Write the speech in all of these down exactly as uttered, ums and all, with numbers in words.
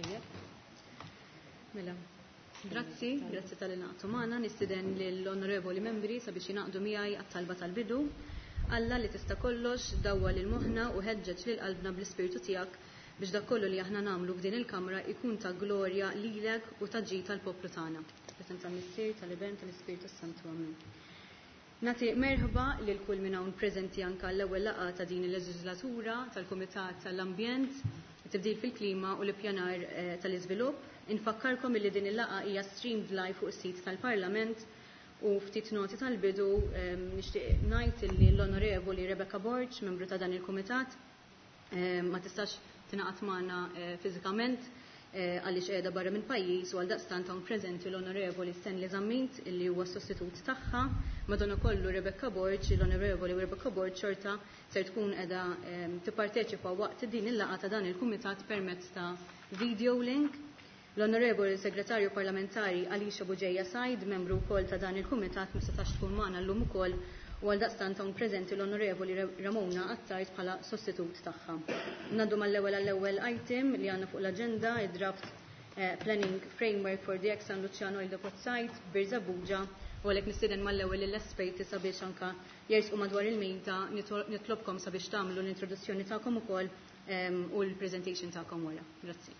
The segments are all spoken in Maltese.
Tajjeb. Mela. Grazzi, grazzi tal-inaqtu magħna, nistiden lill-onorevoli membri sabiex jinaqdu miegħi għat-talba tal-bidu. Alla li tista' kollox dawwa lil moħħna u ħeġġeġ lil qalbna bl-ispirtu tiegħek biex dak kollu li aħna nagħmlu f'din il-Kamra ikun ta' glorja lilek u ta' ġid tal-poplu tagħna. Bisem tal-Missier, tal-Ibn, tal-Ispirtu Santu Amen. Nagħti merħba lil kull minn hawn preżenti anke l-ewwel laqgħa ta' din il-leġislatura tal-Kumitat tal-Ambjent, it-Tibdil fil-Klima u l-Ippjanar tal-Iżvilupp. Infakkarkom li din il-laqgħa hija streamed live fuq is-sit tal-Parlament u ftit noti tal-bidu nixtieq ngħid li l-Onorevoli Rebecca Borg, membru ta' dan il-Kumitat, ma tistax tingħaqad magħna fiżikament għaliex qiegħda barra minn pajjiż u għaldaqstant hawn preżenti l-Onorevoli Stanley Zammit illi huwa sostitut tagħha. Madankollu Rebecca Borg, l-Onorevoli Rebecca Borg xorta ser tkun qiegħda tipparteċipa waqt din il-laqgħa ta' dan il-Kumitat permezz ta' video link. L-Onorevoli Segretarju Parlamentari Alicia Buġeja Said, membru wkoll ta' dan il-Kumitat, ma setax tkun magħna llum ukoll u għaldaqstant hawn preżenti l-Onorevoli Ramona Attajt bħala sostitut tagħha. Ngħaddu mal-ewwel għall-ewwel item li għandna fuq l-aġenda, id-draft Planning Framework for the ex-San Luciano Oil Depot Site b'Birż Abuġa, u għalhekk nistieden mal-ewwel lill-esperti sabiex anke jersqu madwar il-mejda nitlobkom sabiex tagħmlu l-introduzzjoni tagħkom ukoll u l-presentation tagħkom wara. Grazzi.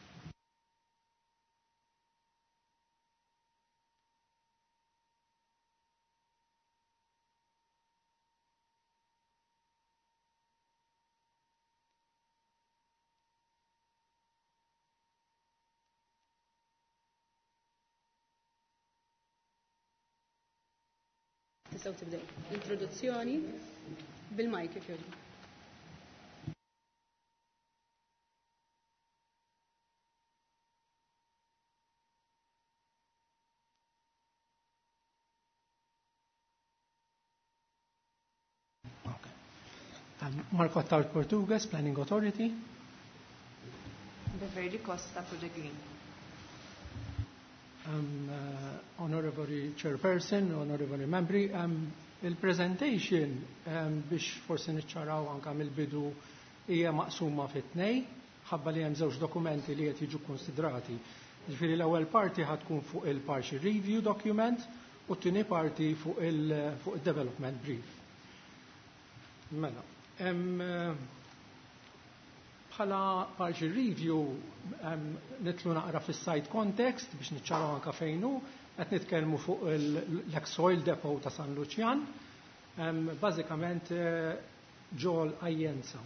Tisaw tibdew. Introduzzjoni bil-mike if jogħġbu. Marco Taut Portugues, Planning Authority. Beverly Costa, Project Green. Um, uh, Honorable Chairperson, Honorable Membri, um, il-presentation um, biex forsi niċċaraw anke mill-bidu hija maqsuma fit-tnej, ħabba li hemm żewġ dokumenti li qed jiġu konsidrati. Ġifieri l-ewwel parti ħad tkun fuq il-partial review document u t-tieni parti fuq il-development brief. Mela, um, bħala partial review nitlu naqra fis-site context biex niċċaraw anke fejn hu qed nitkellmu fuq l-ex-oil depot ta' San Lucian, bażikament ġol Ajjenza.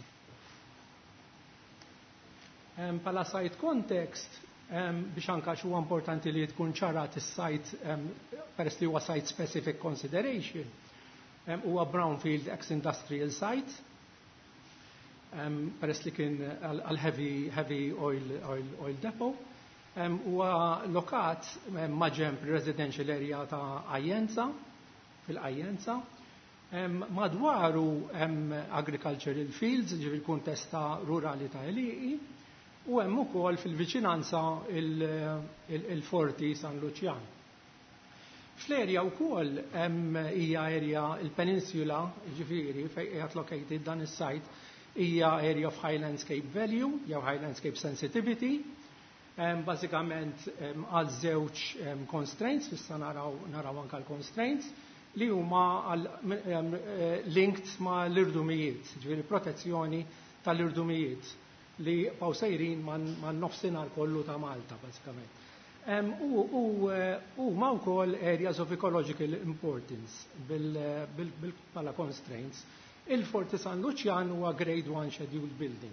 Bħala site context biex anke huwa importanti li tkun ċarat is-site peress li huwa site specific consideration huwa brownfield ex-industrial site. Um, peress li kien għal-heavy heavy oil, oil, oil depot, huwa um, lokat um, maġem residential area ta' Ajjenza, fil-Ajjenza, um, madwaru um, agricultural fields, ġivi l-kuntesta rurali ta' Eliqi, u hemm ukoll fil-viċinanza il-forti il, il San Lucian. Fl-area wkoll hemm hija area il-peninsula, ġifieri fejn qiegħed located dan is-site, hija area of high landscape value, jew high landscape sensitivity, um, bażikament um, għal żewġ um, constraints, issa naraw naraw anke l-constraints, li huma um, linked ma' l-irdumijiet, ġifieri protezzjoni tal-irdumijiet li paw sejrin man nofsinhar kollu ta' Malta bażikament. Um, u u, u ma' wkoll areas of ecological importance bil-bħala bil, bil, bil constraints. Il-Forti San Lucian huwa grade one scheduled building.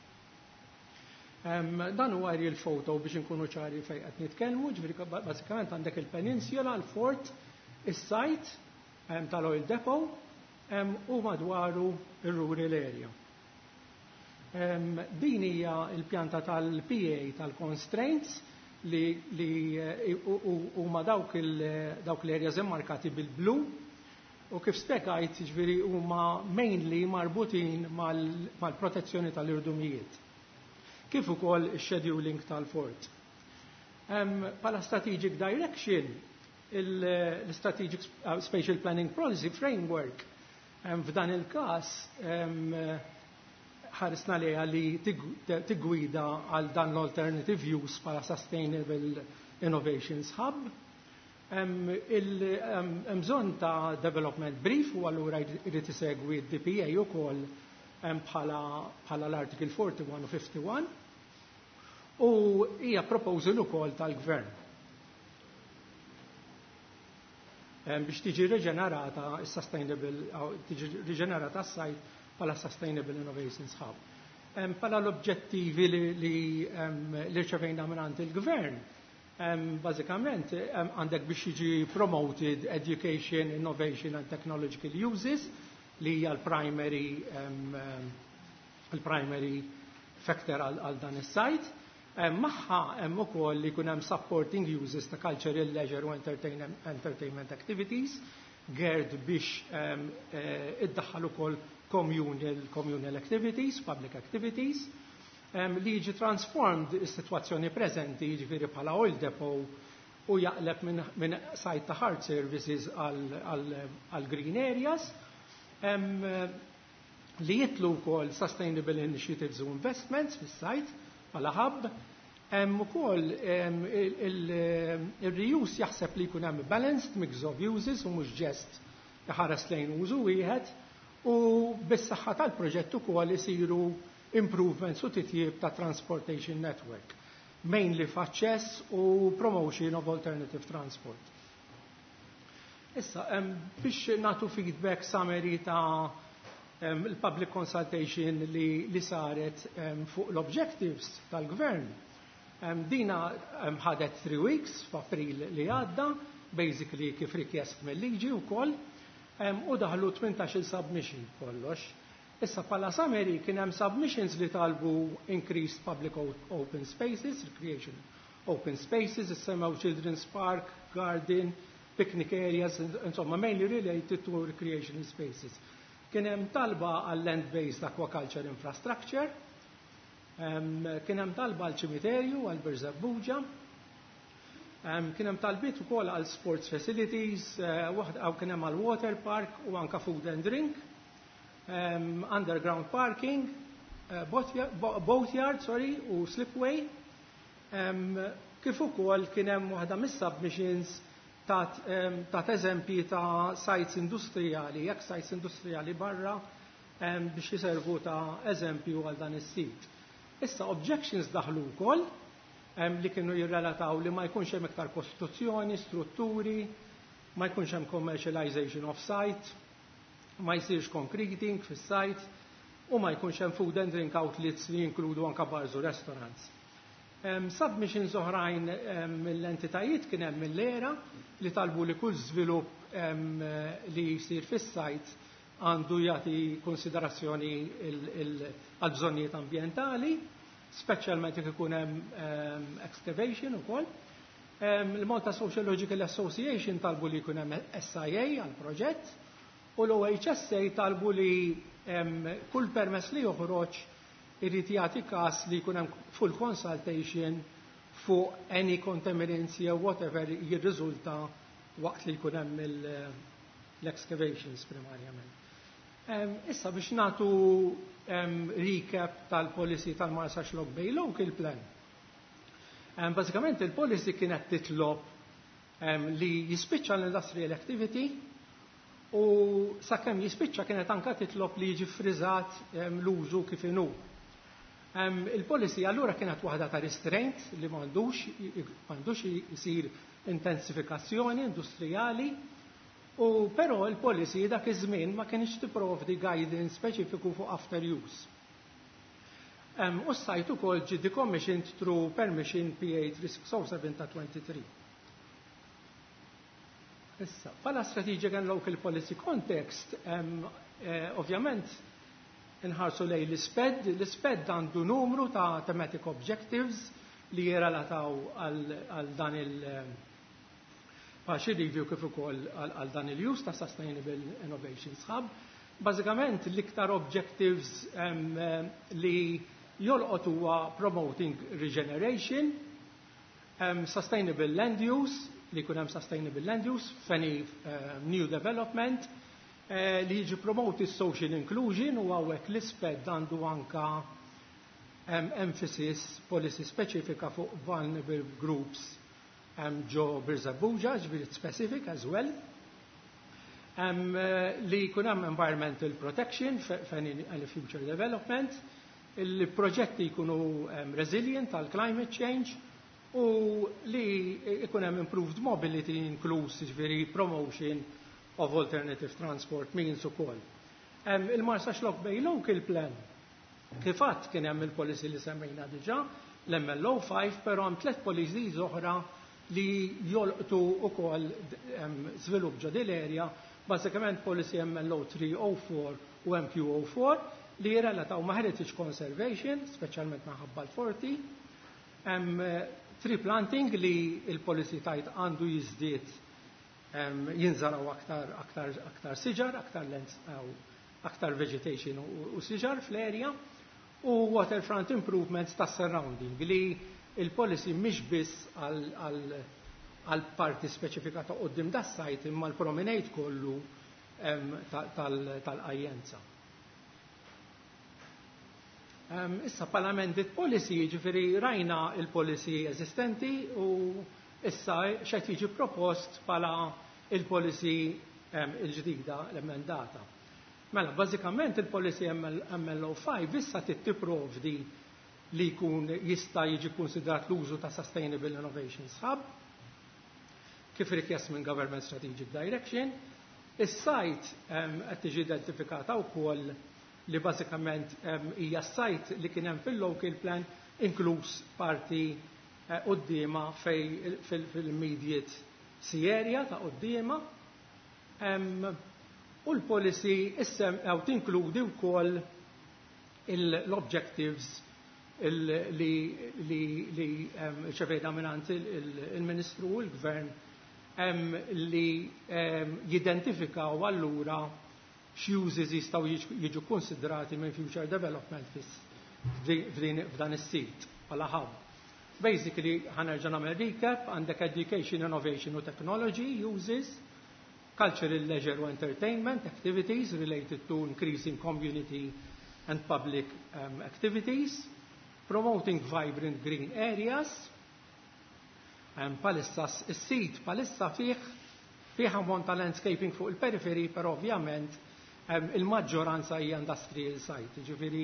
Um, dan huwa aerial photo biex inkunu ċari fejn qed nitkellmu, ġifieri bażikament għandek il-peninsula, l-fort, is-site um, tal-oil depot um, u madwaru ir-rural area. Um, din hija l-pjanta tal-P A tal-constraints li li huma dawk l-areas immarkati bil-blu. U kif spjegajt ġifieri huma mainly marbutin mal-protezzjoni mal tal-irdumijiet. Kif ukoll ix-scheduling tal-fort. Bħala um, strategic direction, il-Strategic Spatial Planning Policy Framework um, f'dan il-każ um, ħarisna lejha li tigwida għal dan l-alternative use bħala Sustainable Innovations Hub. Il-bżonn ta' development brief u allura jrid isegwi d-D P A wkoll bħala l-Article forty-one u fifty-one u hija proposal ukoll tal-Gvern biex tiġi riġenerata s-sustainable tiġi riġenerata s-sajt bħala Sustainable Innovations Hub. Bħala l-obġettivi li rċevejna minn il-Gvern, bażikament għandek biex jiġi promoted education, innovation and technological uses li hija l-primary l-primary factor għal dan is-sajt. Magħha hemm ukoll li jkun hemm supporting uses ta' cultural, leisure u entertainment activities geared biex iddaħħal ukoll communal communal activities, public activities li jiġi transformed is-sitwazzjoni preżenti jiġifieri bħala oil depot u jaqleb minn sajt ta' hard services għal green areas li jitlu wkoll sustainable initiatives u investments fis-sajt bħala hub. Hemm ukoll il-reuse jaħseb li jkun hemm balanced mix of uses u mhux ġest iħares lejn użu wieħed u bis-saħħa tal-proġett ukoll isiru improvements u titjib ta' transportation network, mainly f'aċċess u promotion of alternative transport. Issa, biex nagħtu feedback summary ta' il-public consultation li, li saret fuq l-objectives tal-Gvern. Dina ħadet three weeks f'April li għadda, basically kif rikjest mill-liġi wkoll, u daħlu eighteen submission kollox. Issa bħala summary kien hemm submissions li talbu increased public open spaces, recreation open spaces, issemmew children's park, garden, picnic areas, insomma mainly related to recreational spaces. Kien hemm talba għal land-based aquaculture infrastructure, kien hemm talba għal ċimiterju, għal Birż Abuġa, kien hemm talbiet ukoll għal sports facilities, aw kien hemm għal water park u anke food and drink, underground parking, boatyard, sorry, u slipway, kif ukoll kien hemm waħda mis-submissions ta' eżempji ta' sites industrijali, jekk sites industrijali barra biex jiservu ta' eżempju għal dan is-sit. Issa objections daħlu wkoll li kienu jirrelataw li ma jkunx hemm iktar kostruzzjoni, strutturi, ma jkunx hemm commercialization of site, ma jsirx concreting fis-site u ma jkunx hemm food and drink outlets li jinkludu anke bars u restaurants. Submissions oħrajn mill-entitajiet kien hemm mill-era li talbu li kull żvilupp li jsir fis-sajt għandu jagħti konsiderazzjoni għal bżonnijiet ambjentali, speċjalment jekk ikun hemm excavation ukoll. Il-Malta Sociological Association talbu li jkun hemm S I A għal proġett u l-O H S A talbu li kull permess li joħroġ irrid jagħti każ li jkun hemm full consultation fuq any contaminancy or whatever jirriżulta waqt li jkun hemm l-excavations primarjament. Issa biex nagħtu recap tal-policy tal-Marsa Xlok Bay Local Plan. Bażikament il-policy kienet titlob li jispiċċa l-industrial activity u sakemm jispiċċa kienet anke titlob li jiġi friżat l-użu kif inhu. Il-policy allura kienet waħda ta' restraint li m'għandux isir intensifikazzjoni industrijali u però il-policy dak iż-żmien ma kienx tipprovdi guidance speċifiku fuq after use. U s-sajt ukoll ġie decommissioned through permission P eight Risk oh seven ta' twenty-three. Issa, bħala strategic and local policy context, ovvjament inħarsu lej l-isped, l-isped għandu numru ta' thematic objectives li jirrelataw għal dan il- paċi review kif ukoll għal dan il-use ta' Sustainable Innovations Hub. Bażikament l-iktar objectives li jolqot huwa promoting regeneration, sustainable land use, li jkun hemm sustainable land use f'any new development, li jiġi promoti social inclusion u għawek l-isped għandu anka um, emphasis policy specifika fuq vulnerable groups um, ġo Birzabuġa, ġbiri specific as well. Um, uh, li kunam environmental protection fejn future development, il-proġetti jkunu um, resilient għal climate change u li ikunem improved mobility includes ġveri promotion of alternative transport means u koll. Um, Il-Marsa Xlok Bay Local Plan kifat kien hemm il-policy li semmejna diġa, l-M L O five, pero hemm tliet policies oħra li jolqtu ukoll um, żvilupp ġo dil-area, bażikament policy M L O three oh four u M Q oh four li jirrelataw ma' heritage conservation, speċjalment maħabba l-forti, um, tree planting li il-policy tajt għandu jizdiet um, jinżaraw aktar, aktar, aktar siġar, aktar lens, aktar vegetation u, u siġar fl-area, u waterfront improvements ta' surrounding li il-policy mhix biss għal parti speċifika ta' qoddim da' sajt imma l-promenade kollu um, tal-ajjenza. Um, issa pala amended policy, ġifiri rajna il-policy eżistenti u issa xejt jiġi propost pala il-policy um, il-ġdida l-emendata. Mela, bażikament il-policy M L O five issa tipprovdi li jkun jista' jiġi konsidrat l-użu ta' Sustainable Innovations Hub, kif rikjest minn Government Strategic Direction. Is-sajt um, qed tiġi identifikata wkoll li bażikament hija um, sajt li kien hemm fil-local plan inkluż parti qudiema uh, fej fil-immediate fil sea area ta' qudiema. Um, u l-policy issem għaw tinkludi wkoll l-objectives li li ċevejna minant il-Ministru u l-Gvern um, li um, jidentifikaw allura x'uses jistgħu jiġu konsiderati minn future development f'dan is-sit bħala hub. Basically, ħanerġa' nagħmel recap, għandek education, innovation u technology uses, cultural, leisure u entertainment activities related to increasing community and public um, activities, promoting vibrant green areas, um, palissa is-sit palissa fih fih ammont ta' landscaping fuq il-periferi, però ovvjament Um, il-maġġoranza hija industrial site, ġifieri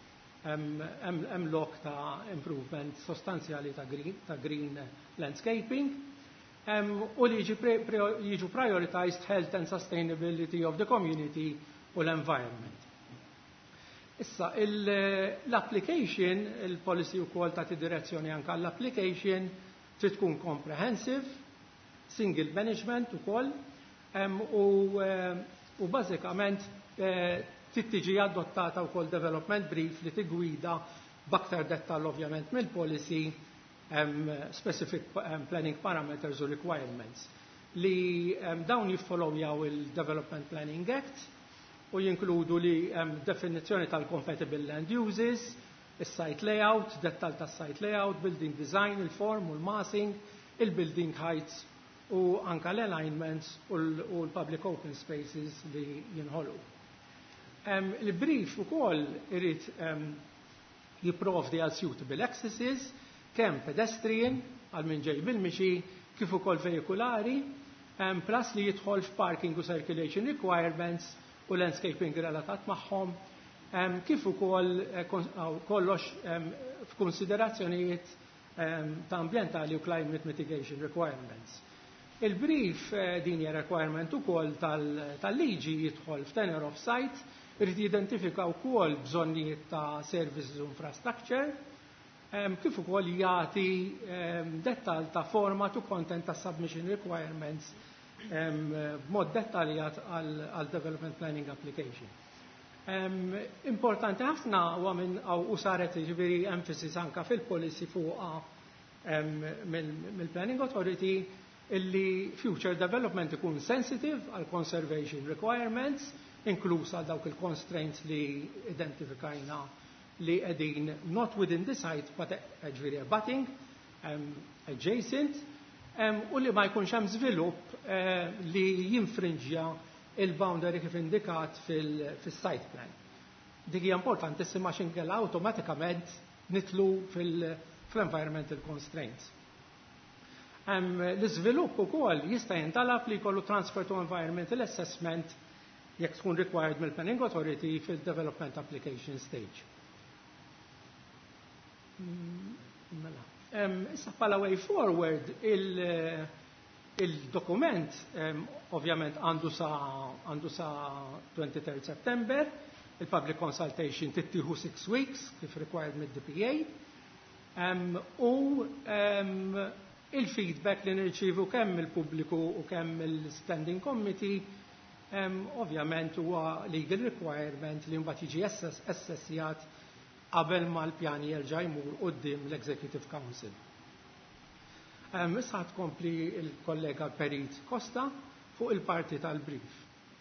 hemm um, lok ta' improvement sostanzjali ta' green, ta' green landscaping um, u li jiġu prioritized health and sustainability of the community u l-environment. Issa, l-application, il-policy u kol ta' direzzjoni anka l-application trid tkun comprehensive, single management u kol um, u um, U bażikament tittiġi adottata wkoll development brief li tigwida b'aktar dettall ovvjament mill-policy um, specific um, planning parameters u requirements li um, dawn jiffollowjaw il-Development Planning Act u jinkludu li um, definizzjoni tal-compatible land uses, il-site layout, dettall tas-site layout, building design, il-form u l-massing, il-building heights u anka l-alignments u l-public open spaces li jinħolu. Um, il-brief u koll irrit um, jiprovdi għal suitable accesses, kemm pedestrian, għal minn ġej bil-mixi, kif ukoll vehikulari, um, plus li jidħol f'parking u circulation requirements u landscaping relatat magħhom, um, kif ukoll uh, kollox um, f'konsiderazzjonijiet um, ta' ambientali u climate mitigation requirements. Il-brief din hija requirement ukoll tal-liġi jidħol f'tenure of site, irid jidentifika wkoll bżonnijiet ta' services u infrastructure, kif ukoll jagħti dettall ta' format u content ta' submission requirements b'mod dettaljat għal development planning application. Importanti ħafna u saret ġifieri emphasis anka fil-policy fuqha mill-Planning Authority illi future development ikun sensitive għal conservation requirements, inkluż għal dawk il-constraints li identifikajna li qegħdin not within the site, but ġifieri abutting, um, adjacent, um, u li ma jkunx hemm żvilupp uh, li jinfrinġja il-boundary kif indikat fil-site plan. Dik hija importanti issima x'inkella awtomatikament nitlu fil-environmental constraints. L-iżvilupp ukoll jista' jintalab li jkollu transfer to environmental assessment jekk tkun required mill-Planning Authority fil-development application stage. Mela. Issa bħala way forward il-dokument ovvjament għandu sa għandu sa twenty-third September, il-public consultation tittieħu six weeks kif required mid-D P A, u il-feedback li nirċievu kemm il-pubbliku u kemm il-standing committee ovvjament huwa legal requirement li mbagħad jiġi assessjat qabel ma l-pjan jerġa' jmur quddiem l-Executive Council. Issa tkompli il-kollega Perit Costa fuq il-parti tal-brief.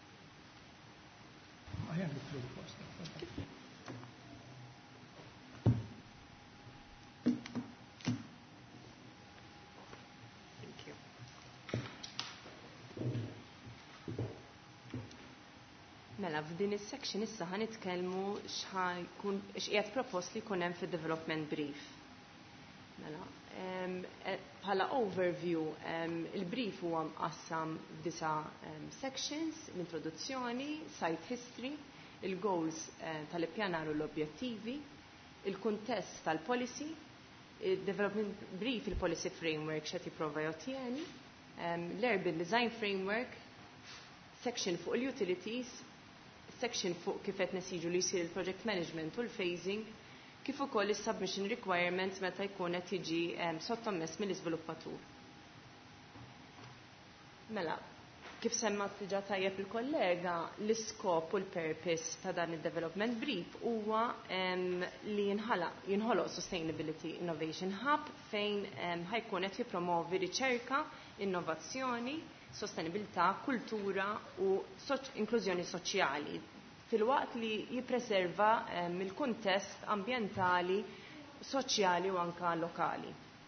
Mela, f'din is-section issa ħanitkellmu x'ħajkun x'qiegħed propost li jkun hemm fid-development brief. Mela, bħala overview, il-brief huwa mqassam f'disa sections, l-introduzzjoni, site history, il-goals tal-ippjanar u l-objettivi, il-kuntest tal-policy, il-development brief, il-policy framework x'qed jipprova jottieni, l-urban design framework, section fuq il-utilities, section fuq kif qed nesiġu li jsir il-project management u l-phasing, kif ukoll is-submission requirements meta jkun qed jiġi sottomess mill-iżviluppatur. Mela, kif semma diġà tajjeb il-kollega, l-iskop u l-purpose ta' dan id-development brief huwa li jinħoloq Sustainability Innovation Hub fejn ħajkun qed jippromovi riċerka, innovazzjoni, sostenibilità, kultura u inklużjoni soċjali fil-waqt li jippreserva il-kuntest ambjentali, soċjali u anka lokali.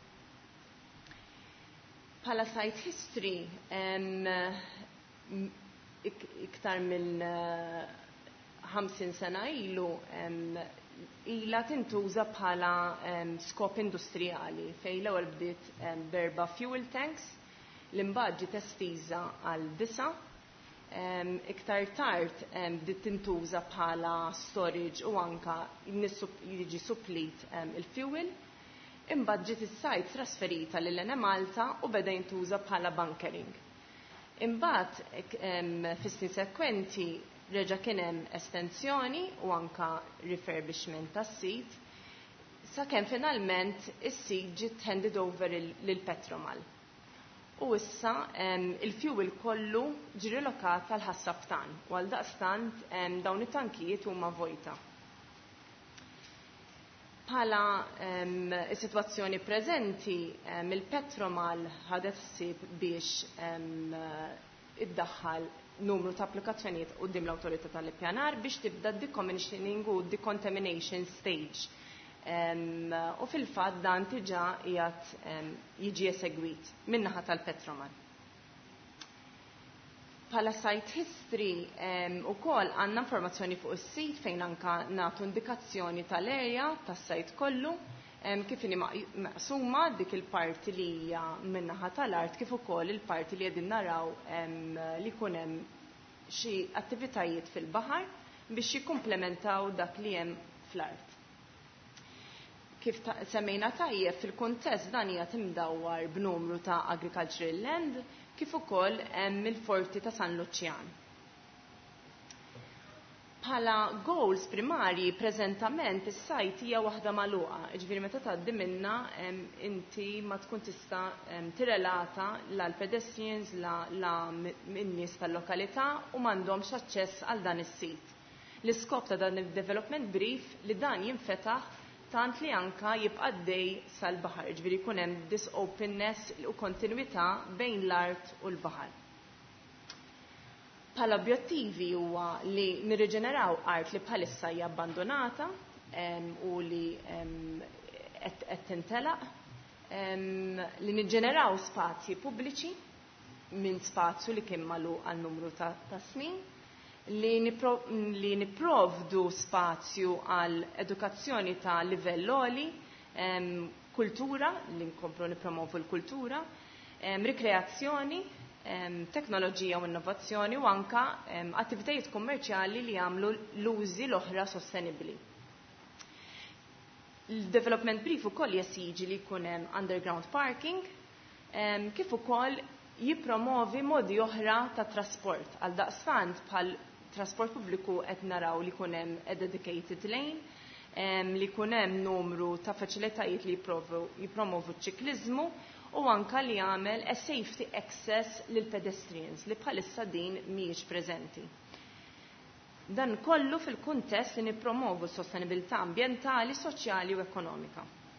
Bħala site history iktar minn ħamsin sena ilu ila tintuża bħala skop industrijali fejn l-ewwel bdiet berba fuel tanks l-imbagħad ġiet estiża għal disa, iktar tard bdiet tintuża bħala storage u anka jiġi supplit il-fuel, imbagħad ġiet is-sajt trasferita lil Malta u beda jintuża bħala bunkering. Imbagħad fis-snin sekwenti reġa' kien hemm estensjoni u anka refurbishment tas-sit sakemm finalment is-sit ġiet handed over lil Petromal. U issa il-fuel kollu ġi relokat għal ħassabtan u għal daqstant dawn it-tankijiet huma vojta. Bħala is-sitwazzjoni preżenti il-Petromal ħadet ħsieb biex iddaħħal numru ta' applikazzjonijiet quddiem l-Awtorità tal-Ippjanar biex tibda decommissioning u decontamination stage. U fil-fatt dan diġà qiegħed jiġi esegwit min-naħa tal-Petromal. Bħala site history ukoll għandna informazzjoni fuq is-sit fejn anke nagħtu indikazzjoni tal-area tas-sajt kollu kif inhi maqsuma dik il-parti li hija min-naħa tal-art kif ukoll il-parti li qegħdin naraw li jkun hemm xi attivitajiet fil-baħar biex jikkumplementaw dak li hemm fl-art. Kif semmejna tajjeb fil-kuntest dan hija timdawwar b'numru ta' agricultural land kif ukoll hemm il-forti ta' San Luċjan. Bħala goals primarji preżentament is-sajt hija waħda magħluqa, jiġifieri meta tgħaddi minnha inti ma tkun tista' tirrelata lal pedestrians la min-nies tal-lokalità u m'għandhomx aċċess għal dan is-sit. L-iskop ta' dan id-development brief li dan jinfetaħ tant li anka jibqa' dej sal-baħar, ġifieri jkun hemm this openness u kontinwità bejn l-art u l-baħar. Bħala objettivi huwa li nirriġeneraw art li bħalissa hija abbandonata u li qed tintelaq, li niġġeneraw spazji pubbliċi minn spazju li kien magħluq għal numru ta', ta snin, li, nipro, li niprovdu spazju għal edukazzjoni ta' livell għoli, um, kultura, li nkomplu nipromovu l-kultura, um, rikreazzjoni, um, teknoloġija u innovazzjoni u anka um, attivitajiet kummerċjali li jagħmlu l-użi l-oħra sostenibbli. Il-development brief ukoll jesiġi li jkun hemm underground parking, um, kif ukoll jippromovi modi oħra ta' trasport. Għal daqstant bħal trasport pubbliku qed naraw li jkun hemm a dedicated lane, um, li jkun hemm numru ta' faċilitajiet li jippromovu ċ-ċikliżmu u anka li jagħmel a safety access lil pedestrians li bħalissa din mhijiex preżenti. Dan kollu fil-kuntest li nippromovu s-sostenibilità ambjentali, soċjali u ekonomika.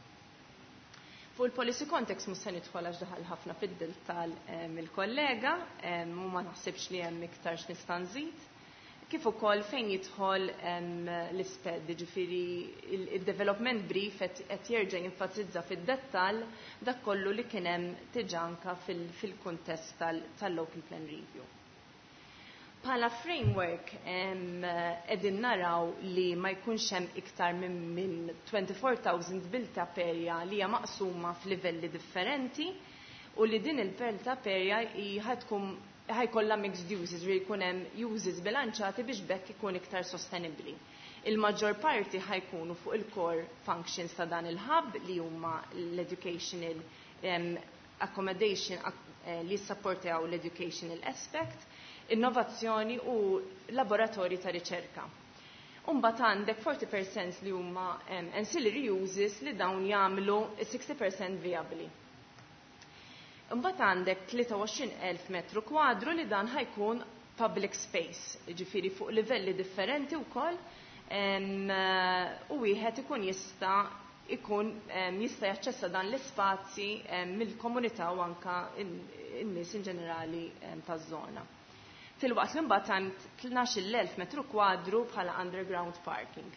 Fuq il-policy context mhux se nidħol għax daħal ħafna fid-dettal mill-kollega u ma naħsibx li hemm iktar x'nista' nżid. Kif ukoll fejn jidħol l-isped, jiġifieri il-development brief qed jerġa' jinfasizza fid-dettall dak kollu li kien hemm diġà anke fil-kuntest tal-local plan review. Bħala framework qegħdin naraw li ma jkunx hemm iktar minn min twenty-four thousand built-up area li hija maqsuma f'livelli differenti u li din il-built-up area ħadkun ħajkollha mixed uses li jkun hemm uses bilanċati biex bekk ikun iktar sostenibbli. Il-maġġor parti ħajkunu fuq il-core functions ta' dan il-hub li huma l-educational um, accommodation uh, li supportaw l-educational aspect, innovazzjoni u laboratorji ta' riċerka. Umbagħad għandek forty percent li huma um, ancillary uses li dawn jagħmlu sixty percent viabli. Imbagħad għandek tlieta-u-għoxrin elf metru kwadru li dan ħajkun public space, ġifieri fuq livelli differenti wkoll um, u wieħed ikun jista' ikun um, jista' jaċċessa dan l-ispazji um, mill-komunità u anke in-nies in ġenerali um, taż-żona. Fil-waqt li mbagħad għand tnax-il elf metru kwadru bħala underground parking.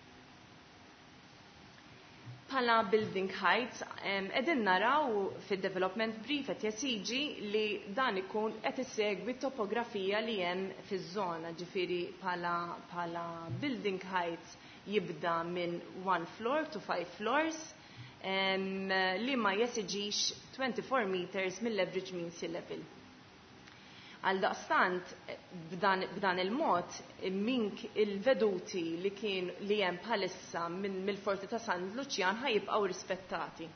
Bħala building heights, qegħdin naraw fid-development brief qed jesiġi li dan ikun qed isegwi topografija li hemm fiż-żona, ġifieri bħala bħala building heights jibda minn one floor to five floors um, li ma jesiġix twenty-four meters mill-average mean sea level. Għal daqstant b'dan, b'dan il-mod mink il-veduti li kien li hemm bħalissa minn mill-Forti ta' San Luċjan ħajibqgħu rispettati.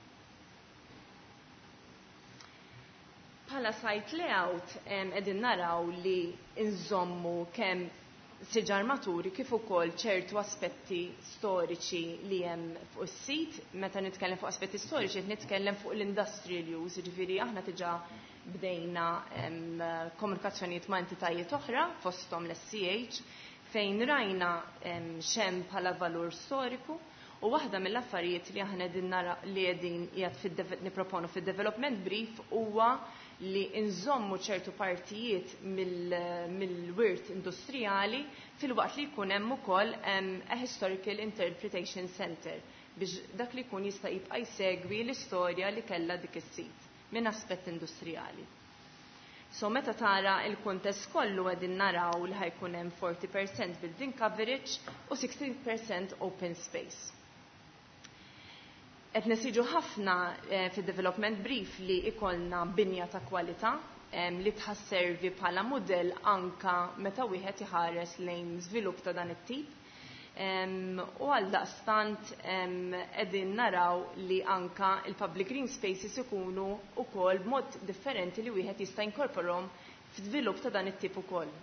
Bħala site layout qegħdin naraw li nżommu kemm siġar maturi kif ukoll ċertu aspetti storiċi li hemm fuq is-sit. Meta nitkellem fuq aspetti storiċi qed nitkellem fuq l-industrial use, ġifieri aħna diġà bdejna um, komunikazzjonijiet ma' entitajiet oħra fosthom l-S C H fejn rajna um, xem bħala valur storiku u waħda mill-affarijiet li aħna qegħdin nara li qegħdin qiegħed nipproponu fid-development brief huwa li nżommu ċertu partijiet mill-wirt mil industrijali fil-waqt li jkun hemm ukoll um, a historical interpretation center biex dak li jkun jista' jibqa' jsegwi l-istorja li kellha dik is-sit minn aspett industrijali. So meta tara il-kuntest kollu qegħdin naraw li ħajkun hemm forty percent building coverage u sixty percent open space. Qed nesiġu ħafna eh, fid-development brief li ikollna binja ta' kwalità eh, li tħasservi bħala mudell anka meta wieħed iħares lejn żvilupp ta' dan it-tip. Um, u għal daqstant um, edin naraw li anka il-public green spaces ikunu u kol b'mod differenti li wieħed jista' inkorporom f'żvilupp ta' dan it-tip ukoll.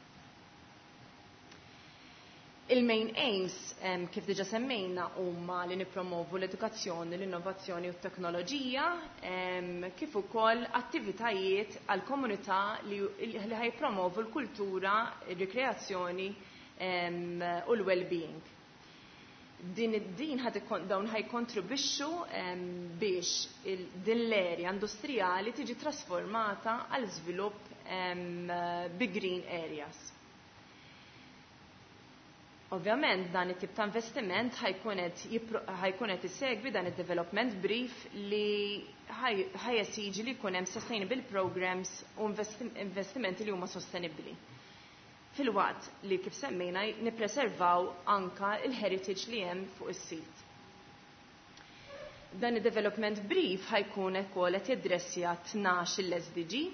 Il-main aims um, kif diġa semmejna huma li nippromovu l-edukazzjoni, l-innovazzjoni u t-teknoloġija um, kif ukoll attivitajiet għal komunità li, li ħajpromovu l-kultura, il-rikreazzjoni Um, u l-well-being. Din id-din dawn ħaj kontribixxu um, biex din l-area industrijali tiġi trasformata għal żvilupp um, bi green areas. Ovvjament dan it-tip ta' investiment ħajkun qed isegwi dan id-development brief li ħajesiġi li jkun hemm sustainable programs u investimenti li huma sostenibbli. Fil-waqt li kif semmejna nippreservaw anka il-heritage li hemm fuq is-sit. Dan id-development brief ħajkun ukoll qed jiddressja tnax il-S D G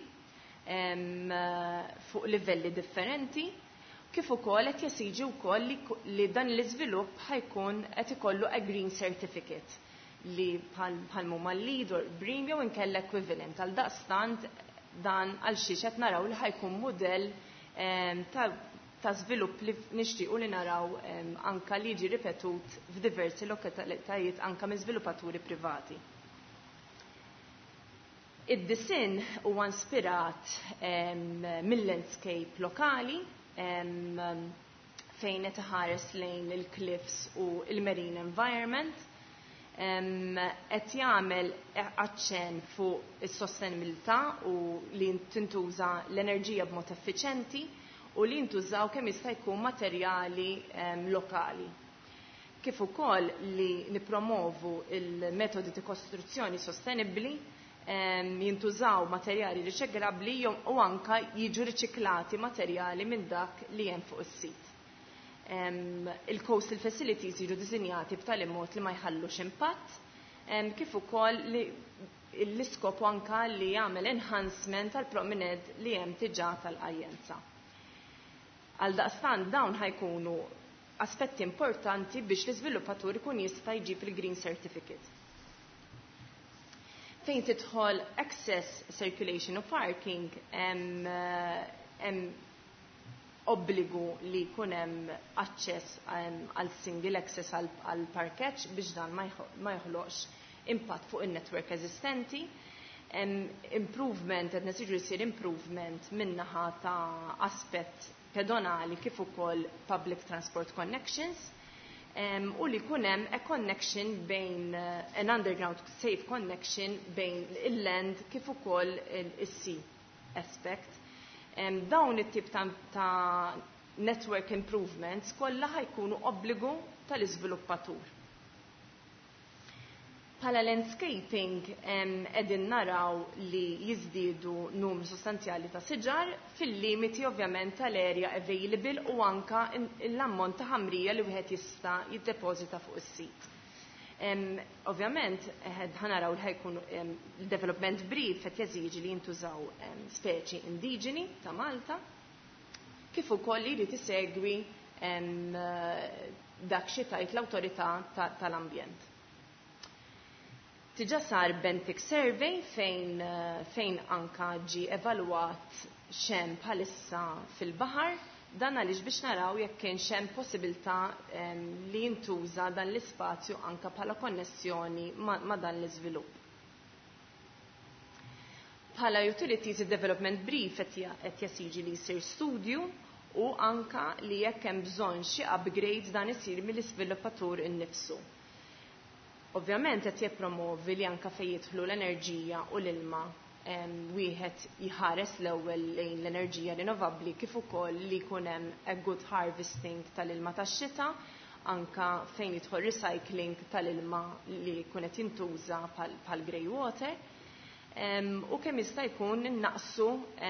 fuq livelli differenti, kif ukoll qed jesiġi wkoll li dan l-iżvilupp ħajkun qed ikollu a green certificate li bħal huma lead or BREEAM jew inkella equivalent għal daqstant dan għal xiex qed naraw li ħajkun mudell ta' żvilupp li nixtiequ li naraw anka li jiġi ripetut f'diversi lokalitajiet anka minn żviluppaturi privati. Id-disin huwa inspirat mill-landscape lokali fejn qed iħares lejn il-cliffs u il-marine environment, qed jagħmel aċċenn fuq is-sostenibilità u li tintuża l-enerġija b'mod effiċjenti u li jintużaw kemm jista' jkun materjali lokali. Kif ukoll li nippromovu il-metodi ta' kostruzzjoni sostenibbli, jintużaw materjali riċiklabbli u anka jiġu riċiklati materjali minn dak li hemm fuq is-sit. Il-coastal facilities jiġu diżinjati b'tali mod li ma jħallux impatt, kif ukoll l-iskopu anka li jagħmel enhancement tal-promenade li hemm diġà tal-qajjenza. Għal daqstant dawn ħajkunu aspetti importanti biex l-iżviluppatur ikun jista' jġib il-Green Certificate. Fejn tidħol access, circulation u parking hemm obbligu li jkun hemm aċċess għal single access għal parkeġġ biex dan ma joħloqx impatt fuq in-netwerk eżistenti. Improvement, qed nesiġu jsir improvement min-naħa ta' aspett pedonali kif ukoll public transport connections. Um, u li kunem a connection bejn uh, an underground safe connection bejn il-land kif ukoll il-sea aspect. Um, dawn it-tip ta', ta network improvements kollha ħajkunu obbligu tal-iżviluppatur. Bħala landscaping qegħdin naraw li jiżdiedu numru sostanzjali ta' siġar fil-limiti ovvjament tal-area available u anka l-ammont ta' ħamrija li wieħed jista' jiddepożita fuq is-sit. Ovvjament ħanaraw li ħajkun il-development brief qed jeżiġi li jintużaw speċi indiġeni ta' Malta kif ukoll li jrid isegwi dak xi tajt l-awtorità tal-ambjent. Tiġa sar Bentic Survey fejn, fejn anka ġi evalwat xem bħalissa fil-baħar, dan għaliex biex naraw jekk kien xem possibilità li jintuża dan l-ispazju anka bħala konnessjoni ma, ma dan l-iżvilupp. Bħala Utilities Development Brief qed jesiġi li jsir studju u anka li jekk hemm bżonn xi upgrades dan isir mill-iżviluppatur innifsu. Ovvjament qed jippromovi li anke fejn jidħlu l-enerġija u l-ilma wieħed jħares l-ewwel lejn l-enerġija rinnovabbli kif ukoll li jkun hemm a good harvesting tal-ilma tax-xita, anke fejn jidħol recycling tal-ilma li jkun qed jintuża bħal grey water, u kemm jista' jkun innaqsu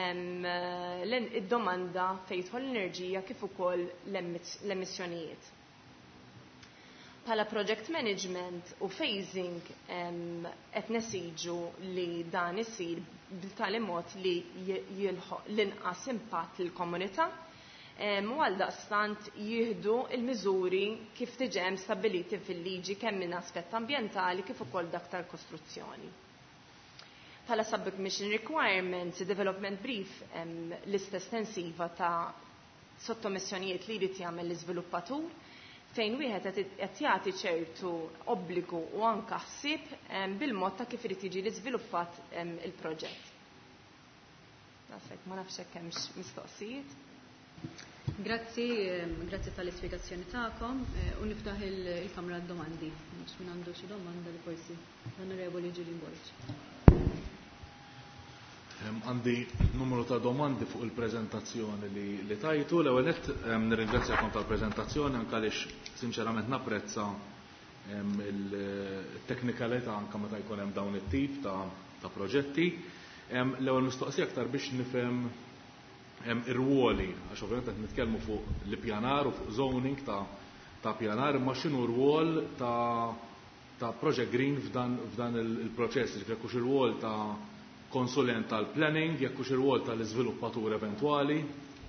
id-domanda fejn jidħol l-enerġija kif ukoll l-emissjonijiet. Bħala project management u phasing qed nesiġu li dan isir b'tali mod li jilħoq l-inqas impatt lill-komunità u għal daqstant jieħdu l-miżuri kif diġà hemm stabbiliti fil-liġi kemm minn aspett ambjentali kif ukoll dak tal-kostruzzjoni. Bħala sub-mission requirements, development brief lista estensiva ta' sottomissjonijiet li jrid jagħmel l-iżviluppatur fejn wieħed qed jagħti ċertu obbligu u anke ħsieb bil-mod ta' kif irid jiġi żviluppat il-proġett. Nafek, ma nafx hekk hemmx mistoqsijiet. Grazzi, grazzi tal-ispjegazzjoni tagħkom u niftaħ il-kamra d-domandi. Mhux min għandu xi domanda li forsi l-Onorevoli Julie Borg. Għandi numru ta' domandi fuq il-prezentazzjoni li, li tajtu. L-ewwel qed nirringrazzjakom tal-prezentazzjoni anke għaliex sinċerament napprezza il-teknikalità anke meta jkun hemm dawn it-tip ta', ta proġetti. L-ewwel mistoqsija aktar biex nifhem ir-ruoli, għax ovvjament qed nitkellmu fuq l-ippjanar u fuq zoning ta' ta' pjanar, imma x'inhu r-rwol ta' ta' Project Green f'dan f'dan il-proċess, jekk hux ir-rwol ta' konsulent tal-planning, jekk hux ir-rwol tal-iżviluppatur eventwali.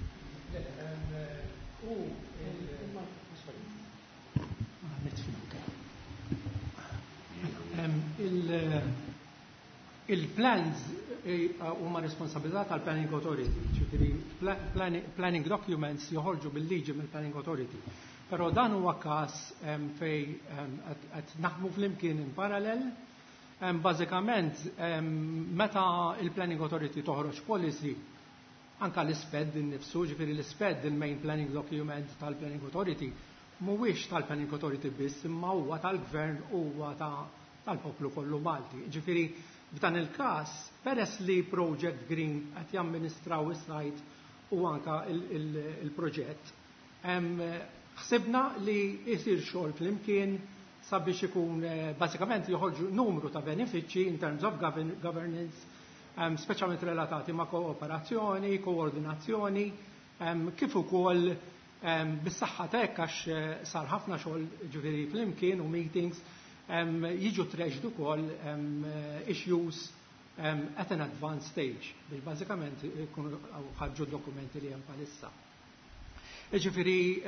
Il-plans huma responsabilità tal-Planning Authority, ġifieri planning documents joħorġu bil-liġi mill-Planning Authority. Però dan huwa każ fej qed naħdmu flimkien in parallel. Bażikament meta il-Planning Authority toħroġ policy anke l-isped innifsu, ġifieri l-isped il-main planning document tal-Planning Authority mhuwiex tal-Planning Authority biss, imma huwa tal-Gvern huwa tal-poplu kollu Malti. Ġifieri f'dan il-każ peress li Project Green qed jamministraw is-sajt u anke il-proġett, ħsibna li jsir xogħol flimkien sabiex ikun bażikament joħorġu numru ta' benefiċċji in terms of governance, speċjalment relatati ma' kooperazzjoni, koordinazzjoni, kif ukoll bis-saħħa tek għax sar ħafna xogħol ġifieri flimkien u meetings jiġu treġdu ukoll issues at an advanced stage biex bażikament ikunu ħarġu dokumenti li hemm bħalissa. Ġifieri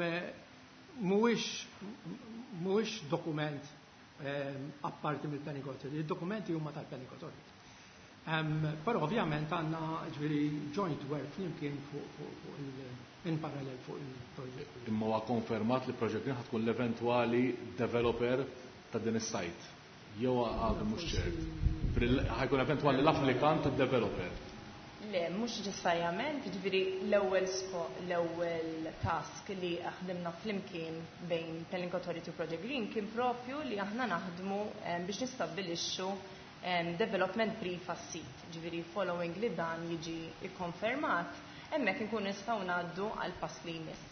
mhuwiex dokument apparti mill-Planning Authority, id-dokumenti huma tal-Planning Authority. Però ovvjament għandna ġifieri joint work flimkien fuq in parallel fuq il-proġett. Imma huwa konfermat li Project Green ħatkun l-eventwali developer ta' din is-sajt. Jew għadu mhux ċert. Ħajkun eventwali l-applikant u d-developer. Le, mhux ġistajament, ġifieri l-ewwel l-ewwel task li ħdimna flimkien bejn Planning Authority u Project Green kien propju li aħna naħdmu biex nistabbilixxu development brief għas-sit. Ġifieri following li dan jiġi ikkonfermat, hemmhekk inkunu nistgħu ngħaddu għal pass li jmiss.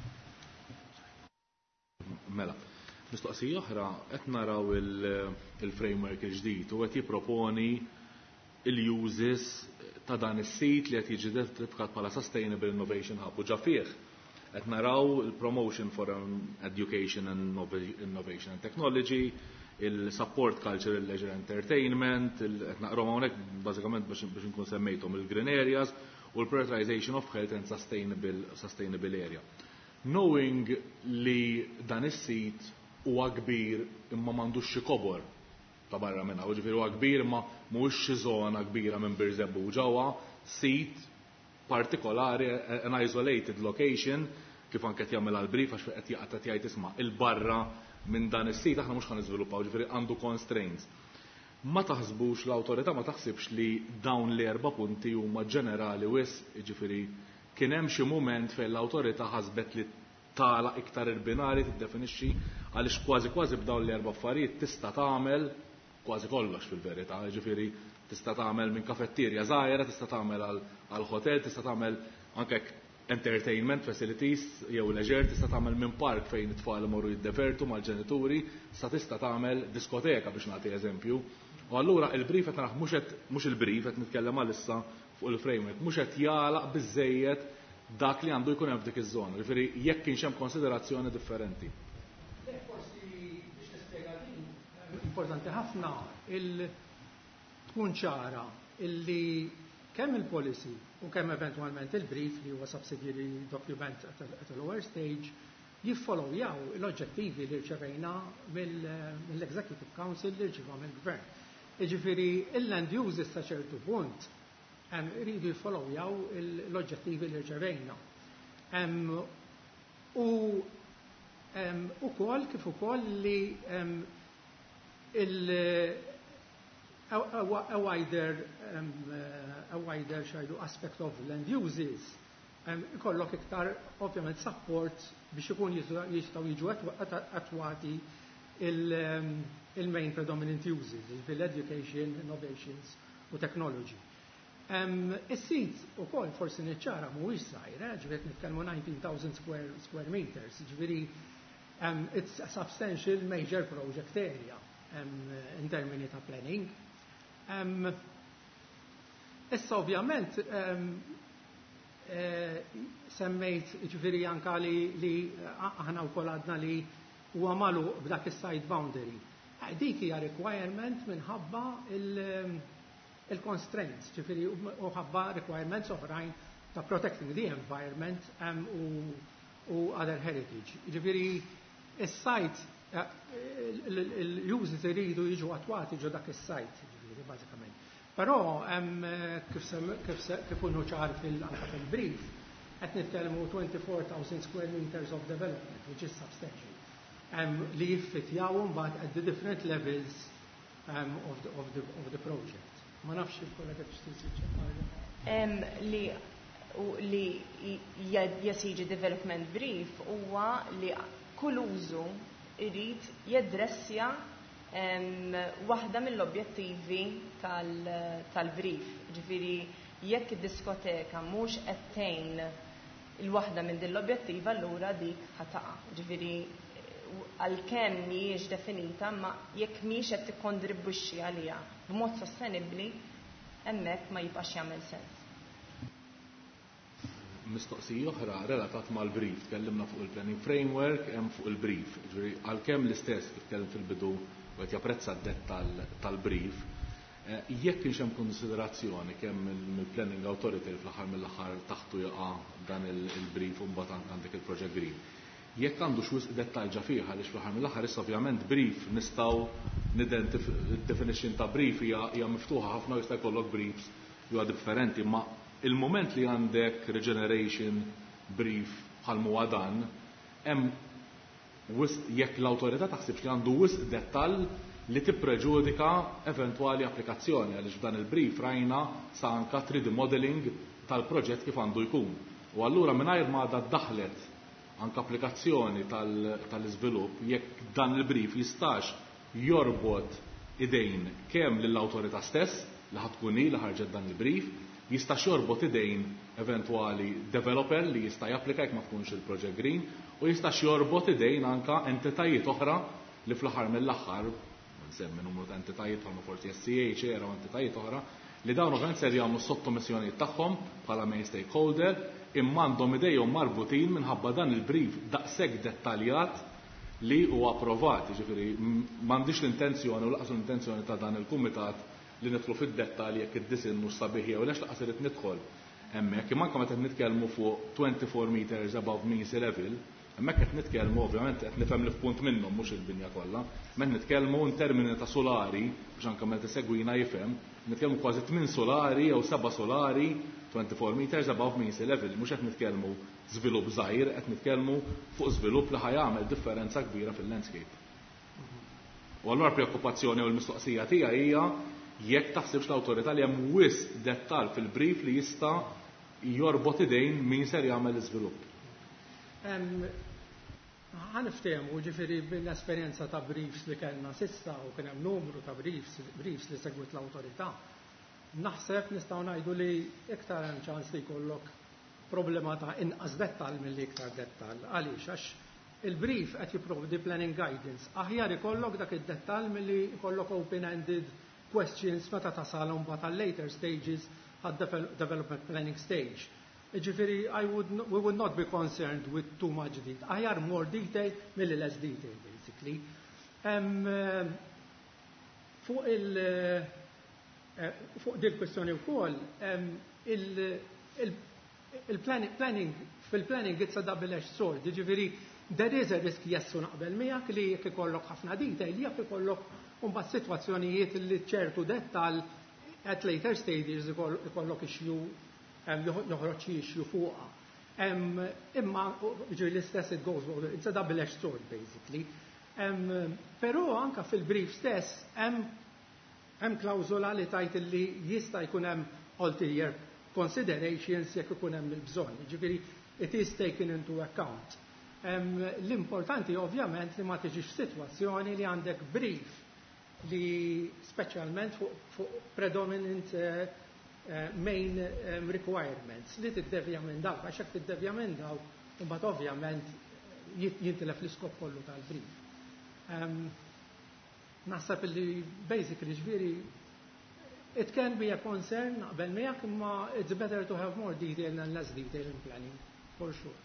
Mela, mistoqsija oħra qed naraw il-framework il-ġdid u qed jipproponi il-uses ta' dan is-sit li qed jiġi identifikat bħala Sustainable Innovation Hub u ġa fih qed naraw il-Promotion for Education and Innovation and Technology, il-Support Cultural Leisure Entertainment, qed naqrom hawnhekk bażikament biex inkun semmejthom il-Green Areas u l-Prioritization of Health and Sustainable Sustainable Area. Knowing li dan is-sit huwa kbir imma m'għandux xi kobor ta' barra minna, u ġifieri huwa kbir imma mhuwiex xi żona kbira minn Birzebbu ġewwa sit partikolari, an isolated location, kif anke qed jagħmel għall-brief għax qed jaqgħod jgħid isma' il-barra minn dan is-sit aħna mhux ħaniżviluppaw, ġifieri għandu constraints. Ma taħsbux l-awtorità ma taħsibx li dawn l-erba' punti huma ġenerali wisq, ġifieri kien hemm xi mument fejn l-awtorità ħasbet li tala iktar il-binari tiddefinixxi għaliex kważi kważi b'dawn l-erba' affarijiet tista' tagħmel kważi kollox fil-verità, ġifieri tista' tagħmel minn kafetterja żgħira, tista' tagħmel għal hotel, tista' tagħmel anke entertainment facilities jew leisure, tista' tagħmel minn park fejn it-tfal imorru jiddevertu mal-ġenituri, sa tista' tagħmel diskoteka biex nagħti eżempju. U allura il-brief qed naraħ mhux il-brief qed nitkellem għalissa fuq il-framework, mhux qed jagħlaq biżejjed dak li għandu jkun hemm f'dik iż-żona. Ġifieri jekk kienx hemm konsiderazzjoni differenti. Forsi biex nispjega din importanti ħafna il tkun ċara illi kemm il-policy u kemm eventwalment il-brief li huwa subsidiary document at a lower stage jiffollowjaw l-oġġettivi li rċevejna mill-Executive Council li rċevwa mill-Gvern. Jiġifieri il-land uses ta' ċertu punt rridu jiffollowjaw l-oġġettivi li rċevejna. U ukoll kif ukoll li a wider a wider xajdu aspect of land uses ikollok iktar ovvjament support biex ikun jistgħu jiġu attwati il-main predominant uses, il-education, innovations u technology. Is-sit ukoll forsi niċċara mhuwiex żgħir, ġifieri nitkellmu nineteen thousand square square meters, ġifieri it's a substantial major project area in termini ta' planning. Issa ovvjament semmejt ġifieri anke li aħna wkoll għadna li huwa magħluq b'dak is-site boundary. Dik hija requirement minħabba il-constraints, ġifieri u ħabba requirements oħrajn ta' protecting the environment u other heritage. Ġifieri is-site il-uses iridu jiġu attwati ġo dak is-site, ġifieri bażikament. Però kif unu ċar fil-brief qed nitkellmu twenty-four thousand square meters of development, which is substantial. Um, li jiffitjaw mbagħad at the different levels um, of, the, of, the, of the project. Ma nafx il-kollega um, li li jesiġi development brief huwa li kull użu irid jaddressja um, waħda mill-objettivi tal-brief. Tal Ġifieri jekk id-diskoteka mhux qed tgħin il-waħda minn din l-objettiva allura dik ħataqa'. Ġifieri għalkemm mhijiex definita ma jekk mhix qed tikkontribwixxi għaliha b'mod sostenibbli hemmhekk ma jibqax jagħmel sens. Mistoqsija oħra relatat mal-brief, tkellimna fuq il-planning framework hemm fuq il-brief. Ġifieri għalkemm l-istess kif tkellem fil-bidu qed japprezza d-dettall tal-brief, jekk kienx hemm konsiderazzjoni kemm mill-planning authority fl-aħħar mill-aħħar taħtu jaqa' dan il-brief u mbagħad għandek il-project green. Jekk għandu xwis dettalġa fiha għaliex fl-aħħar mill-aħħar issa ovvjament brief nistgħu id-definition ta' brief hija miftuħa ħafna jista' jkollok briefs li huwa differenti, ma il-moment li għandek regeneration brief bħal huwa dan hemm jekk l-awtorità taħsibx li għandu wisq dettall li tippreġudika eventwali applikazzjoni għaliex f'dan il-brief rajna sa anke three D modeling tal-proġett kif għandu jkun. U allura mingħajr ma daħlet anke applikazzjoni tal-iżvilupp jekk dan il-brief jistax jorbot idejn kemm lill-awtorità stess li ħadkun hi li ħarġet dan il-brief, jistax jorbot idejn eventwali developer li jista' japplika jekk ma tkunx il-project green u jistax jorbot idejn anke entitajiet oħra li fl-aħħar mill-aħħar nsemmi numru ta' entitajiet bħalma forsi S C H era u entitajiet oħra li dawn ovvjament ser jagħmlu sottomissjonijiet tagħhom bħala main stakeholder imma għandhom idejhom marbutin minħabba dan il-brief daqshekk dettaljat li huwa approvat. Ġifieri m'għandix l-intenzjoni u laqas l-intenzjoni ta' dan il-kumitat li nidħlu fid-dettalji jekk id-disin mhux sabiħ jew lex laqas irid nidħol hemmhekk. Imma anke meta nitkellmu fuq twenty-four meters above mean sea level, hemmhekk qed nitkellmu ovvjament qed nifhem li f'punt minnhom mhux il-binja kollha, meta nitkellmu in termini ta' solari biex anke meta segwina jifhem, nitkellmu kważi tmien solari jew seba' solari twenty-four meters above mean sea level, mhux qed nitkellmu żvilupp żgħir, qed nitkellmu fuq żvilupp li ħajamel differenza kbira fil-landscape. U allura preokkupazzjoni u l-mistoqsija tiegħi hija jekk taħsibx l-awtorità li hemm wisq dettall fil-brief li jista' jorbot idejn min ser jagħmel iżvilupp. Ħaniftehmu ġifieri bil-esperjenza ta' briefs li kellna s'issa u kien hemm numru ta' briefs briefs li segwit l-awtorità. Naħseb nistgħu ngħidu li iktar hemm ċans li jkollok problema ta' inqas dettall milli iktar dettall. Għaliex għax il-brief qed jipprovdi planning guidance. Aħjar ikollok dak id-dettall milli jkollok open-ended questions meta tasal mbagħad tal-later stages għad-development planning stage. Ġifieri I would we would not be concerned with too much detail. Aħjar more detail milli less detail basically. Um, fuq il- fuq dil kwestjoni wkoll il-planning fil-planning it's a double-edged sword. Ġifieri there is a risk jessu naqbel miegħek li jekk ikollok ħafna detail jekk ikollok mbagħad sitwazzjonijiet li ċertu dettall at later stages ikollok ixju joħroġ ixju fuqha. Imma ġifieri l-istess it goes it's a double-edged sword basically. Però anke fil-brief stess hemm hemm klawżola li tajt li jista' jkun hemm ulterior considerations jekk ikun hemm il-bżonn. Ġifieri it is taken into account. L-importanti ovvjament li ma tiġix f'sitwazzjoni li għandek brief li speċjalment fuq predominant main um, requirements li tiddevja minn dawk, għax hekk tiddevja minn dawk, imbagħad ovvjament jintilef l-iskop kollu tal-brief. Um, Naħseb li basically ġifieri it can be a concern naqbel miegħek, imma it's better to have more detail than less detail in planning, for sure.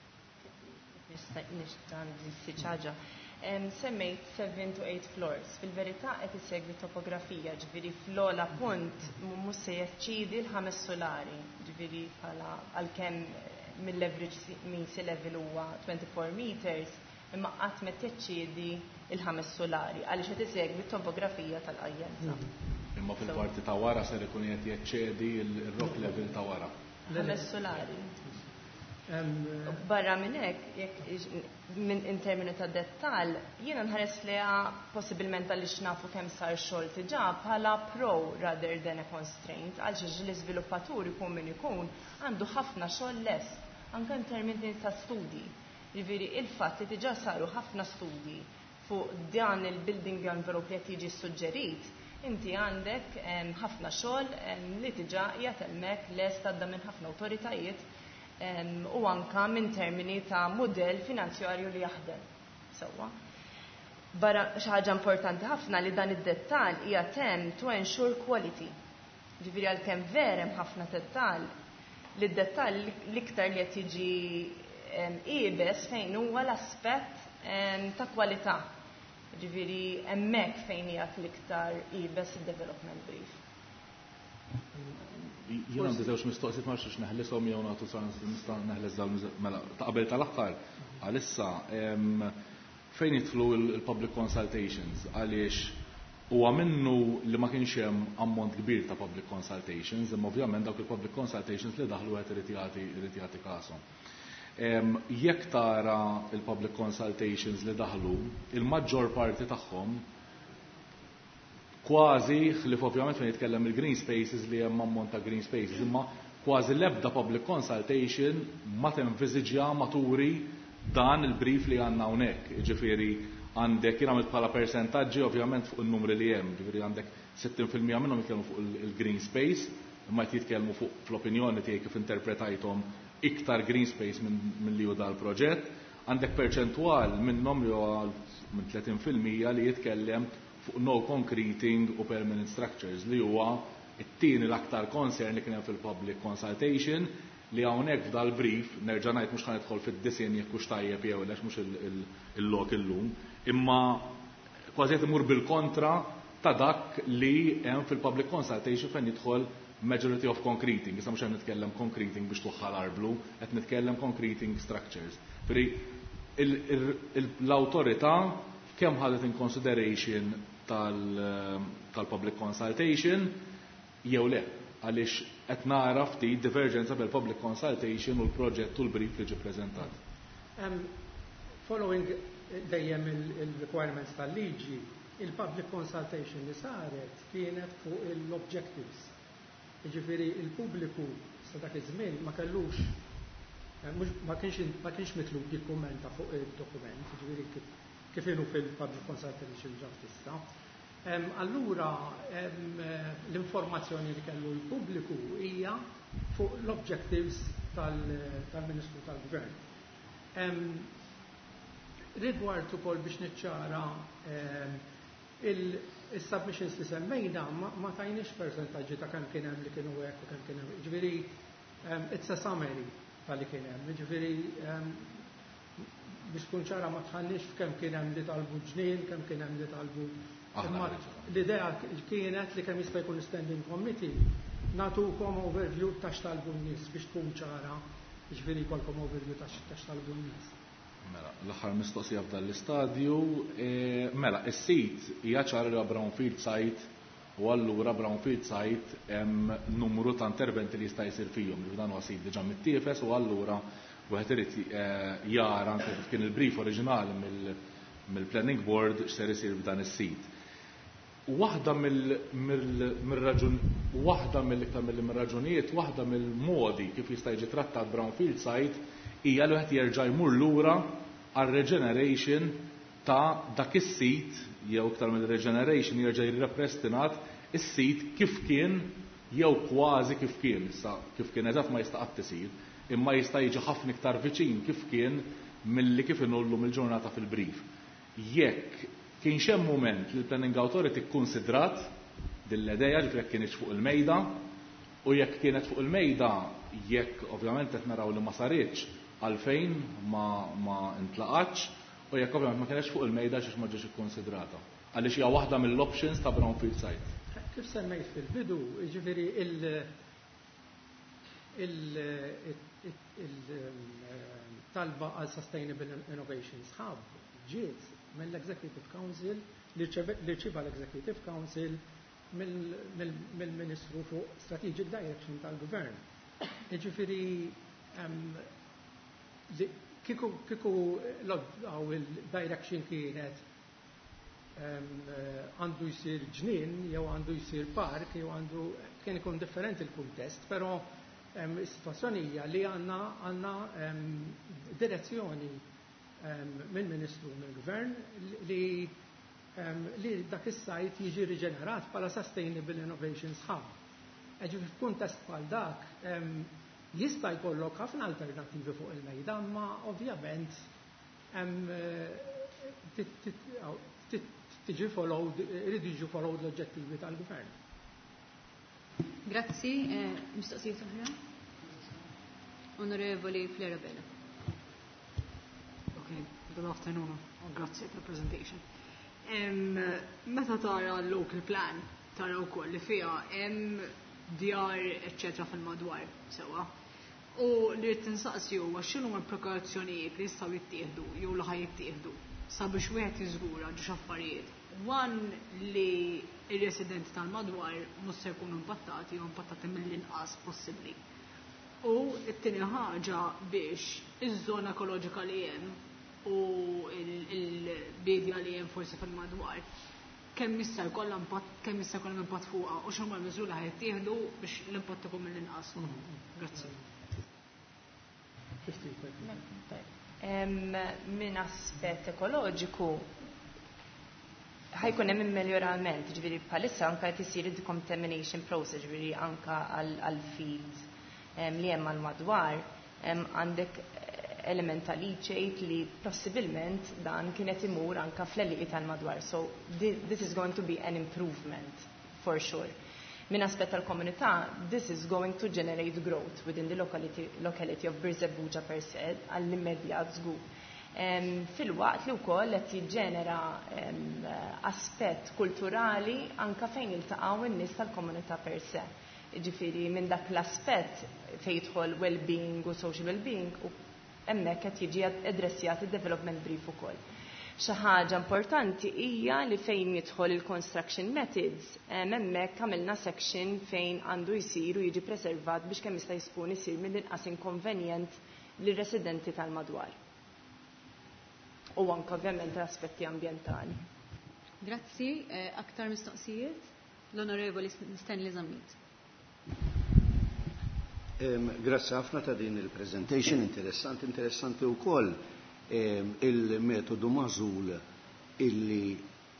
Nixtan ħaġa. Semmejt seven to eight floors. Fil-verità qed isegwi topografija, ġifieri fl-ogħla punt mhux se jeċċidi l-ħames solari, ġifieri bħala għalkemm mill-leverage mean sea level huwa twenty-four meters, imma qatt ma teċċidi il-ħames solari għaliex qed isegwi topografija tal-qajjenza. Imma fil-parti ta' wara ser ikun qed jeċċedi l-rock level ta' wara. Ħames solari. Barra minn hekk, in termini ta' dettall, jiena nħares liha possibilment għaliex nafu kemm sar xogħol diġà bħala pro rather than a constraint, għaliex l-iżviluppatur ikun min ikun għandu ħafna xogħol lest, anke in termini ta' studji. Jiġifieri il-fatt li diġà saru ħafna studji fuq dan il-building envelope li qed jiġi suġġerit, inti għandek ħafna xogħol li diġà qiegħed hemmhekk lest għadda minn ħafna awtoritajiet u anka minn termini ta' modell finanzjarju li jaħdem. Sewwa. Barra xi ħaġa importanti ħafna li dan id-dettall hija tem to ensure quality. Ġifieri għalkemm verem ħafna dettall li d-dettall l-iktar li qed jiġi qiebes fejn huwa l-aspett ta' kwalità. Ġifieri hemmhekk fejn hija l-iktar qiebes id-development brief. Jien għandi żewġ mistoqsijiet ma rridx neħlisom jew nagħtu sans nista' neħles mela ta' qabel tal-aħħar għalissa fejn jidħlu il-public consultations għaliex huwa minnu li ma kienx hemm ammont kbir ta' public consultations, imma ovvjament dawk il-public consultations li daħlu qed irid jagħti każhom. Jekk tara il-public consultations li daħlu, il-maġġor parti tagħhom kważi ħlif ovvjament fejn jitkellem il-green spaces li hemm ammont ta' green spaces, imma kważi l-ebda public consultation ma tenviżiġja maturi dan il-brief li għandna hawnhekk. Ġifieri għandek jien għamilt bħala persentaġġi ovvjament fuq in-numri li hemm, ġifieri għandek sittin fil-mija minnhom jitkellmu fuq il-green space, imma qed jitkellmu fuq fl-opinjoni tiegħi kif interpretajthom iktar green space minn li hu dal-proġett, għandek perċentwal minnhom li huwa minn tletin fil-mija li jitkellem fuq no concreting u permanent structures li huwa it-tieni l-aktar concern li kien hemm fil-public consultation li hawnhekk f'dal-brief nerġa' ngħid mhux ħanidħol fid-disinn jekk hux tajjeb jew lex mhux il-lok illum, imma kważi qed imur bil-kontra ta' dak li hemm fil-public consultation fejn jidħol majority of concreting. Issa mhux qed nitkellem concreting biex tuħħal arblu, qed nitkellem concreting structures. L-awtorità kemm ħadet in consideration tal-public consultation jew le, għaliex qed nara ftit divergenza bil-public consultation u l-proġett u l-brief li ġie ppreżentat. Following dejjem il-requirements tal-liġi, il-public consultation li saret kienet fuq l-objectives. Jiġifieri il-pubbliku sa dak iż-żmien ma kellux ma kienx mitlub jikkummenta fuq id-dokument, jiġifieri kif ilu fil-public consultation ġastissa. Allura l-informazzjoni li kellu l-pubbliku hija fuq l-objectives tal-Ministru tal-Gvern. Rigward ukoll biex niċċara il-submissions li semmejna ma tajniex percentaġġi ta' kemm kien hemm li kienu hekk u kemm kien hemm. Ġifieri it's a summary tal-li kien hemm. Ġifieri biex tkun ċara ma tħannix f'kemm kien hemm li talbu ġnien, kemm kien hemm li talbu. L-idea kienet li kemm jista' jkun standing committee nagħtukom overview ta' x'talbu n-nies biex tkun ċara, jiġifieri jkollkom overview ta' x'talbu n-nies. Mela, l-aħħar mistoqsija f'dan l-istadju, mela, is-sit hija ċara li brownfield site u allura brownfield site hemm numru ta' interventi li jista' jsir fihom li dan huwa sit diġà mittiefes u allura wieħed irid jara anke kif kien il-brief oriġinali mill-planning board x'ser isir f'dan is-sit. Waħda mill-raġun waħda mill-iktar mill-raġunijiet, waħda mill-modi kif jista' jiġi trattat brownfield site hija li wieħed jerġa' jmur lura għar-regeneration ta' dak is-sit jew iktar mill-regeneration jerġa' jirrappreżentat is-sit kif kien jew kważi kif kien issa kif kien eżatt ma jista' qatt isir, imma jista' jiġi ħafna iktar viċin kif kien milli kif inollu mill-ġurnata fil-brief. Jekk kien hemm mument li l-Planning Authority kkunsidrat din l-idea li jekk kienx fuq il-mejda u jekk kienet fuq il-mejda jekk ovvjament qed naraw li ma saritx għalfejn ma ma intlaqatx u jekk ovvjament ma kienx fuq il-mejda xiex ma ġiex ikkonsidrata. Għaliex hija waħda mill-options ta' brownfield site. Kif semmejt fil-bidu, jiġifieri il-talba għal Sustainable Innovations Hub ġiet mill-Executive Council li rċieva l-Executive Council mill-Ministru fuq Strategic Direction tal-Gvern. Jiġifieri kieku il-direction kienet għandu jsir ġnien jew għandu jsir park jew għandu kien ikun differenti l-kuntest, però is-sitwazzjoni hija li għandna għandna direzzjoni mill-Ministru mill-Gvern li li dak is-sajt jiġi riġenerat bħala Sustainable Innovations Hub. Ġifieri f'kuntest bħal dak jista' jkollok ħafna alternattivi fuq il-mejda, ma ovvjament tiġi followed, iridu jiġu followed l-oġġettivi tal-Gvern. Grazzi, mistoqsijiet oħra? Onorevoli Flera Bella. Okay, good afternoon, grazzi for the presentation. Meta tara l-local plan, tara wkoll li fiha hemm djar eċċetra fil-madwar sewa. U li rrid tinsaqsi huwa x'inhuma l-prekawzjonijiet li jistgħu jittieħdu jew li ħajjittieħdu sabiex wieħed jiżgura ġiex affarijiet. One li ir-residenti tal-madwar mhux se jkunu impattati jew impattati mill-inqas possibbli. U t-tieni ħaġa biex iż-żona ekoloġika li hemm u l-bidja li hemm forsi fil-madwar kemm jista' jkollha impatt kemm jista' jkollhom impatt fuqha u x'huma l-miżuri ħajjittieħdu biex l-impatt ikun mill-inqas. Grazzi. Min aspett ekoloġiku ħajkun hemm immejjorament, ġifieri bħalissa anke qed isir decontamination process, ġifieri anke għall-fields li hemm għal madwar għandek element ta' leachate li possibilment dan kienet imur anke fl-eliqi tal-madwar. So this is going to be an improvement for sure. Min aspett tal-komunità, this is going to generate growth within the locality, locality of Birżebbuġa per se, għall-immedjat żgur. Fil-waqt li wkoll qed jiġġenera aspett kulturali anke fejn iltaqgħu in-nies tal-komunità per se. Ġifieri minn dak l-aspett fejn jidħol well-being u social well-being u hemmhekk qed jiġi addressjat id-development brief ukoll. Xi ħaġa importanti hija li fejn jidħol il-construction methods, hemmhekk għamilna section fejn għandu jsir u jiġi preservat biex kemm jista' jkun isir mill-inqas inkonvenjent lir-residenti tal-madwar. U anke ovvjament l-aspetti ambjentali. Grazzi, aktar mistoqsijiet? L-Onorevoli Stanley Zammit. Grazzi ħafna ta' din il-presentation, interessanti, interessanti wkoll il-metodu mażul illi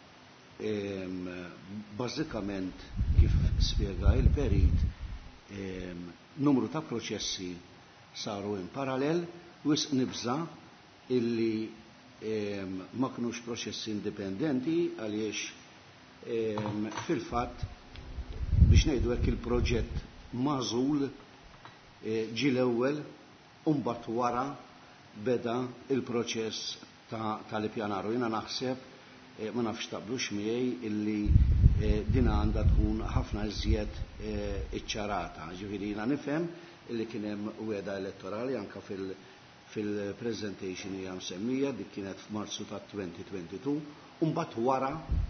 bażikament kif spjega il-perit numru ta' proċessi saru in parallel u nibża illi ma kinux proċessi indipendenti għaliex fil-fatt biex ngħidu hekk il-proġett mażul ġi l-ewwel u mbagħad wara beda il-proċess tal-ippjanar. Jiena naħseb ma nafx taqblux miegħi illi din għandha tkun ħafna iżjed iċċarata. Ġifieri jiena nifhem illi kien hemm weda elettorali anke fil-presentation hija msemmija dik kienet f'Marzu ta' twenty twenty-two u mbagħad wara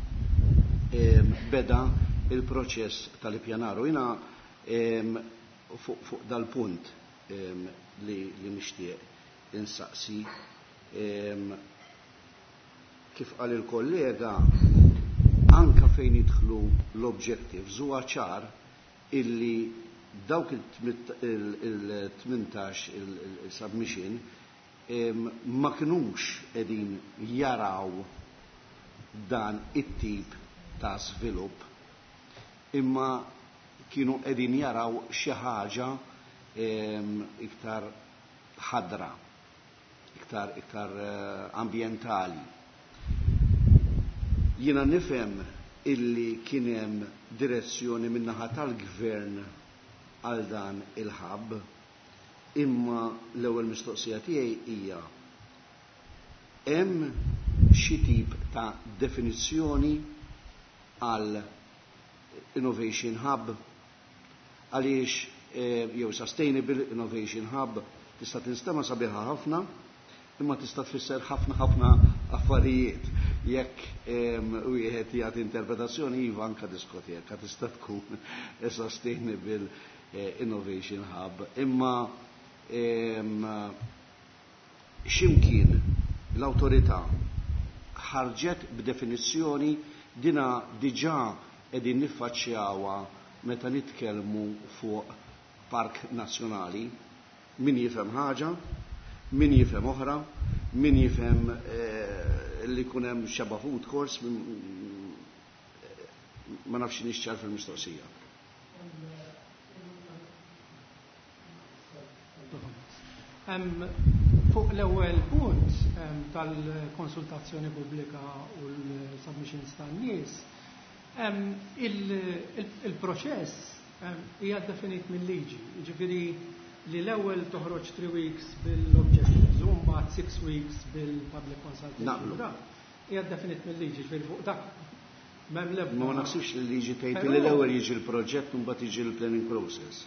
beda il-proċess tal-ippjanar. Jiena fuq dal-punt li nixtieq insaqsi kif qal il-kollega anke fejn jidħlu l-objectives huwa ċar illi dawk il-tmintax il-submission ma kinux qegħdin jaraw dan it-tip ta' svilupp imma kienu qegħdin jaraw xi ħaġa iktar ħadra, iktar iktar ambjentali. Jiena nifhem illi kien hemm direzzjoni min-naħa tal-gvern għal dan il-ħabb, imma l-ewwel mistoqsija tiegħi hija hemm xi tip ta' definizzjoni għal Innovation Hub għaliex jew Sustainable Innovation Hub tista' tinstema sabiħa ħafna imma tista' tfisser ħafna ħafna affarijiet. Jekk wieħed jagħti interpretazzjoni iva anke diskoteka tista' tkun Sustainable Innovation Hub. Imma x'imkien l-awtorità ħarġet b'definizzjoni dina diġà qegħdin niffaċċjawha meta nitkellmu fuq park nazzjonali, min jifhem ħaġa, min jifhem oħra, min jifhem li jkun hemm xeba food course, ma nafx nixċar fil-mistoqsija. Fuq l-ewwel punt tal-konsultazzjoni pubblika u l-submissions tan-nies, il-proċess hija definit mill-liġi. Jiġifieri li l-ewwel toħroġ three weeks bil-objectives u mbagħad six weeks bil-public consultation. Hija definit mill-liġi, jiġifieri fuq dak m'hemm l-ebda. Ma naħsibx li liġi tgħid li l-ewwel jiġi l-proġett u mbagħad jiġi l-planning process.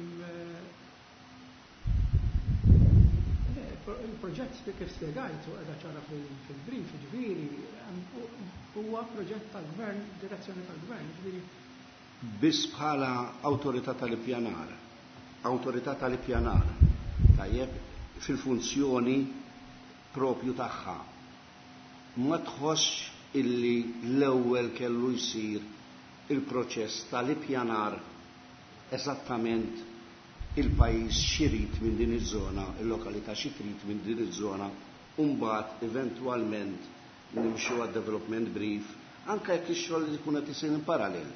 Il-proġett kif spjegajtu qiegħda ċara fil-brief, jiġifieri huwa proġett tal-gvern, direzzjoni tal-gvern, jiġifieri biss bħala awtorità tal-ippjanar. Awtorità tal-ippjanar. Tajjeb fil-funzjoni propju tagħha. Ma tħoss illi l-ewwel kellu jsir il-proċess tal-ippjanar eżattament il-pajjiż xirid minn din iż-żona, il-lokalità xi trid minn din iż-żona, u mbagħad eventwalment nimxu għad-development brief, anke jekk ix-xogħol li jkun qed isir in parallel.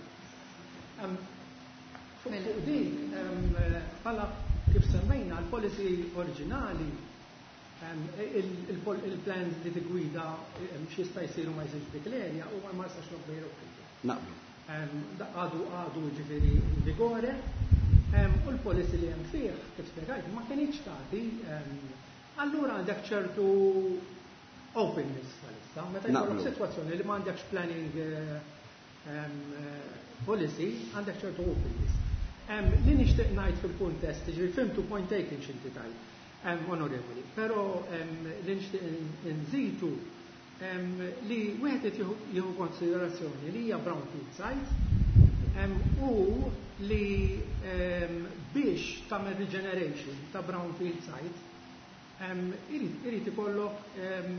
Fuq dik, bħala kif semmejna l-policy oriġinali, il-plans li tigwida x'jista' jsir u ma jsirx dik l-erja u ma jistax nobbejru kif. Naqblu. Għadu għadu ġifieri vigore u l-policy li hemm fih kif spjegajt ma kienx tagħti, allura għandek ċertu openness bħalissa. Meta jkollok sitwazzjoni li ma għandekx planning policy, għandek ċertu openness. Li nixtieq ngħid fil-kuntest, ġifieri fimtu point taken x'inti tajt, onorevoli, però li nixtieq nżidu li wieħed qed jieħu konsiderazzjoni li hija brownfield site u li biex tagħmel regeneration ta' brownfield site irid ikollok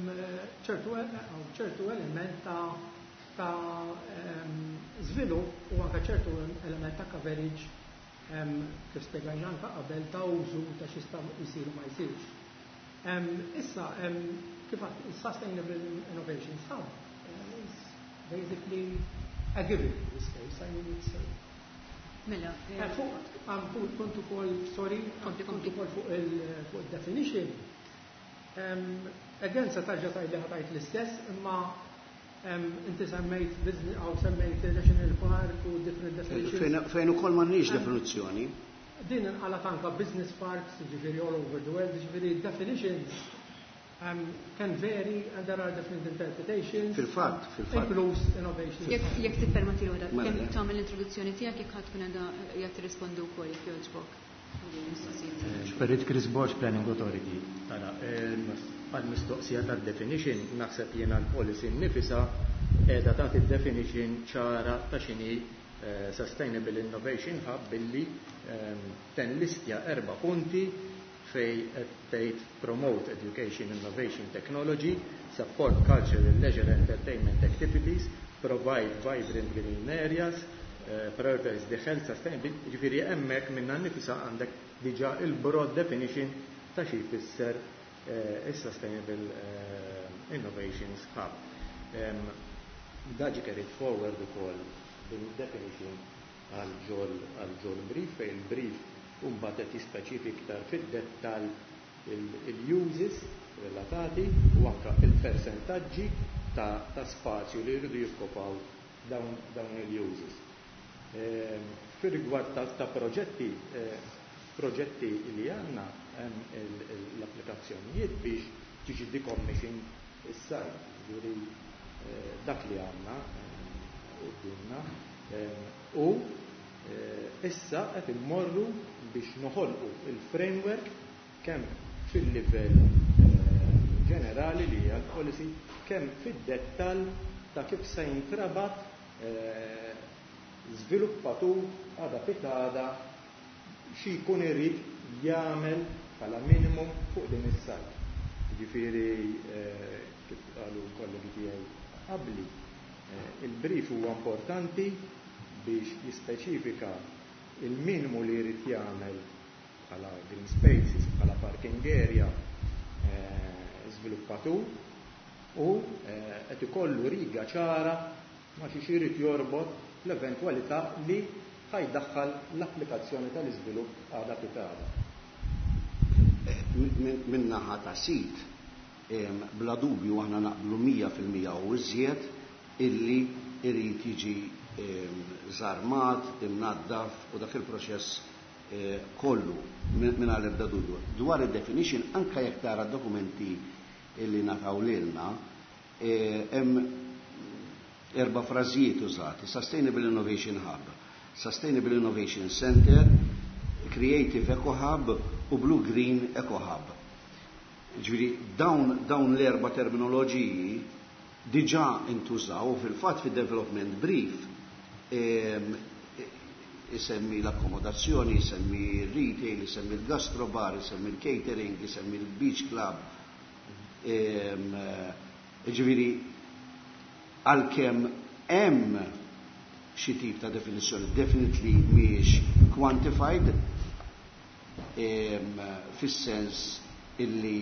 ċertu element ta' ta' żvilupp u anke ċertu element ta' coverage kif spjegajna anke qabel ta' użu ta' x'jista' jsir ma jsirx. Issa kif Sustainable Innovation Hub is basically a given in this case. I mean it's Mela, fuq kont ukoll, sorry, kont ukoll fuq il-definition. Again se tarġa' tgħidli ħatajt l-istess, imma inti semmejt business aw semmejt national park u different definitions. Fejn ukoll m'għandniex definizzjoni. Din inqalat anke business parks, ġifieri all over the world, ġifieri definitions Um, can vary and there are different interpretations. Fil-fatt, fil-fatt. Includes innovation. Jekk tippermetti wara, kemm tagħmel l-introduzzjoni tiegħek jekk ħadd tkun qiegħda jgħid tirrispondi wkoll jekk jogħġbok. Xperit Chris Bosch Planning Authority. Tara, għal-mistoqsija tad-definition naħseb jiena l-policy nnifisha qiegħda tagħti definition ċara ta' x'inhi Sustainable Innovation Hub billi tenlistja erba' punti fej tgħid promote education, innovation, technology, support cultural, leisure, entertainment activities, provide vibrant green areas, uh, prioritize the health, sustainability. Ġifieri hemmhekk minna nnifisha għandek diġà il-broad definition ta' xi jfisser is-Sustainable Innovations Hub. Da ġi carried forward ukoll bil-definition għal-ġol brief, fej il-brief mbagħad qed jispeċifika iktar fid-dettall il-uses relatati u anke il-persentaġġi ta' spazju li jridu jokkupaw dawn il-uses. Fir-rigward ta' proġetti proġetti li għandna l-applikazzjonijiet biex tiġi decommission is-sajt, jiġri dak li għandna qudiemna u issa qed immorru biex noħolqu il-framework kemm fil-livell ġenerali li hija l-policy kemm fid-dettall ta' kif se jintrabat żviluppatur għada pitada xi jkun irid jagħmel bħala minimum fuq din is-sajt. Jiġifieri kif qalu l-kollegi tiegħi qabli, il-brief huwa importanti biex jispeċifika il-minimu li jrid jagħmel bħala green spaces, bħala parking area żviluppatur u qed ikollu riga ċara ma xi jrid jorbot l-eventwalità li ħajdaħħal l-applikazzjoni tal-iżvilupp għada pitada. Min naħa ta' sit, bla dubju aħna naqblu mija fil-mija u iżjed illi irid jiġi żarmat, imnaddaf u dak il-proċess kollu minn għal-ebda dubju. Dwar id-definition anke jekk tara dokumenti illi nataw lilna, hemm erba' frażijiet użati: Sustainable Innovation Hub, Sustainable Innovation Center, Creative Eco Hub u Blue Green Eco Hub. Ġifieri dawn dawn l-erba' terminoloġiji diġà intużaw fil-fatt fid-development brief isemmi l-akkomodazzjoni, isemmi il-retail, isemmi il-gastrobar, isemmi il-catering, isemmi il-beach club. Ġifieri għalkemm hemm xi tip ta' definizzjoni definitely mhijiex quantified fis-sens illi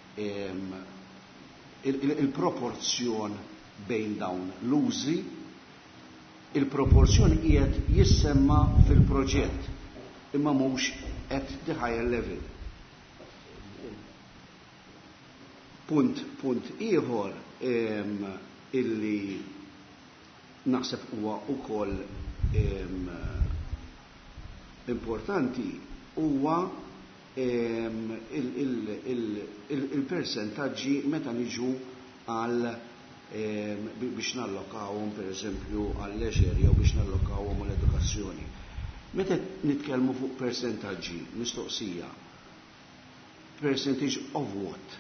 il-proporzjon bejn dawn l-użi, il-proporzjon qiegħed jissemma fil-proġett imma mhux at the higher level. Punt punt ieħor illi naħseb huwa wkoll importanti huwa il-persentaġġi meta niġu għal biex nallokawhom pereżempju għal leisure jew biex nallokawhom għal edukazzjoni. Meta nitkellmu fuq persentaġġi, mistoqsija, percentage of what?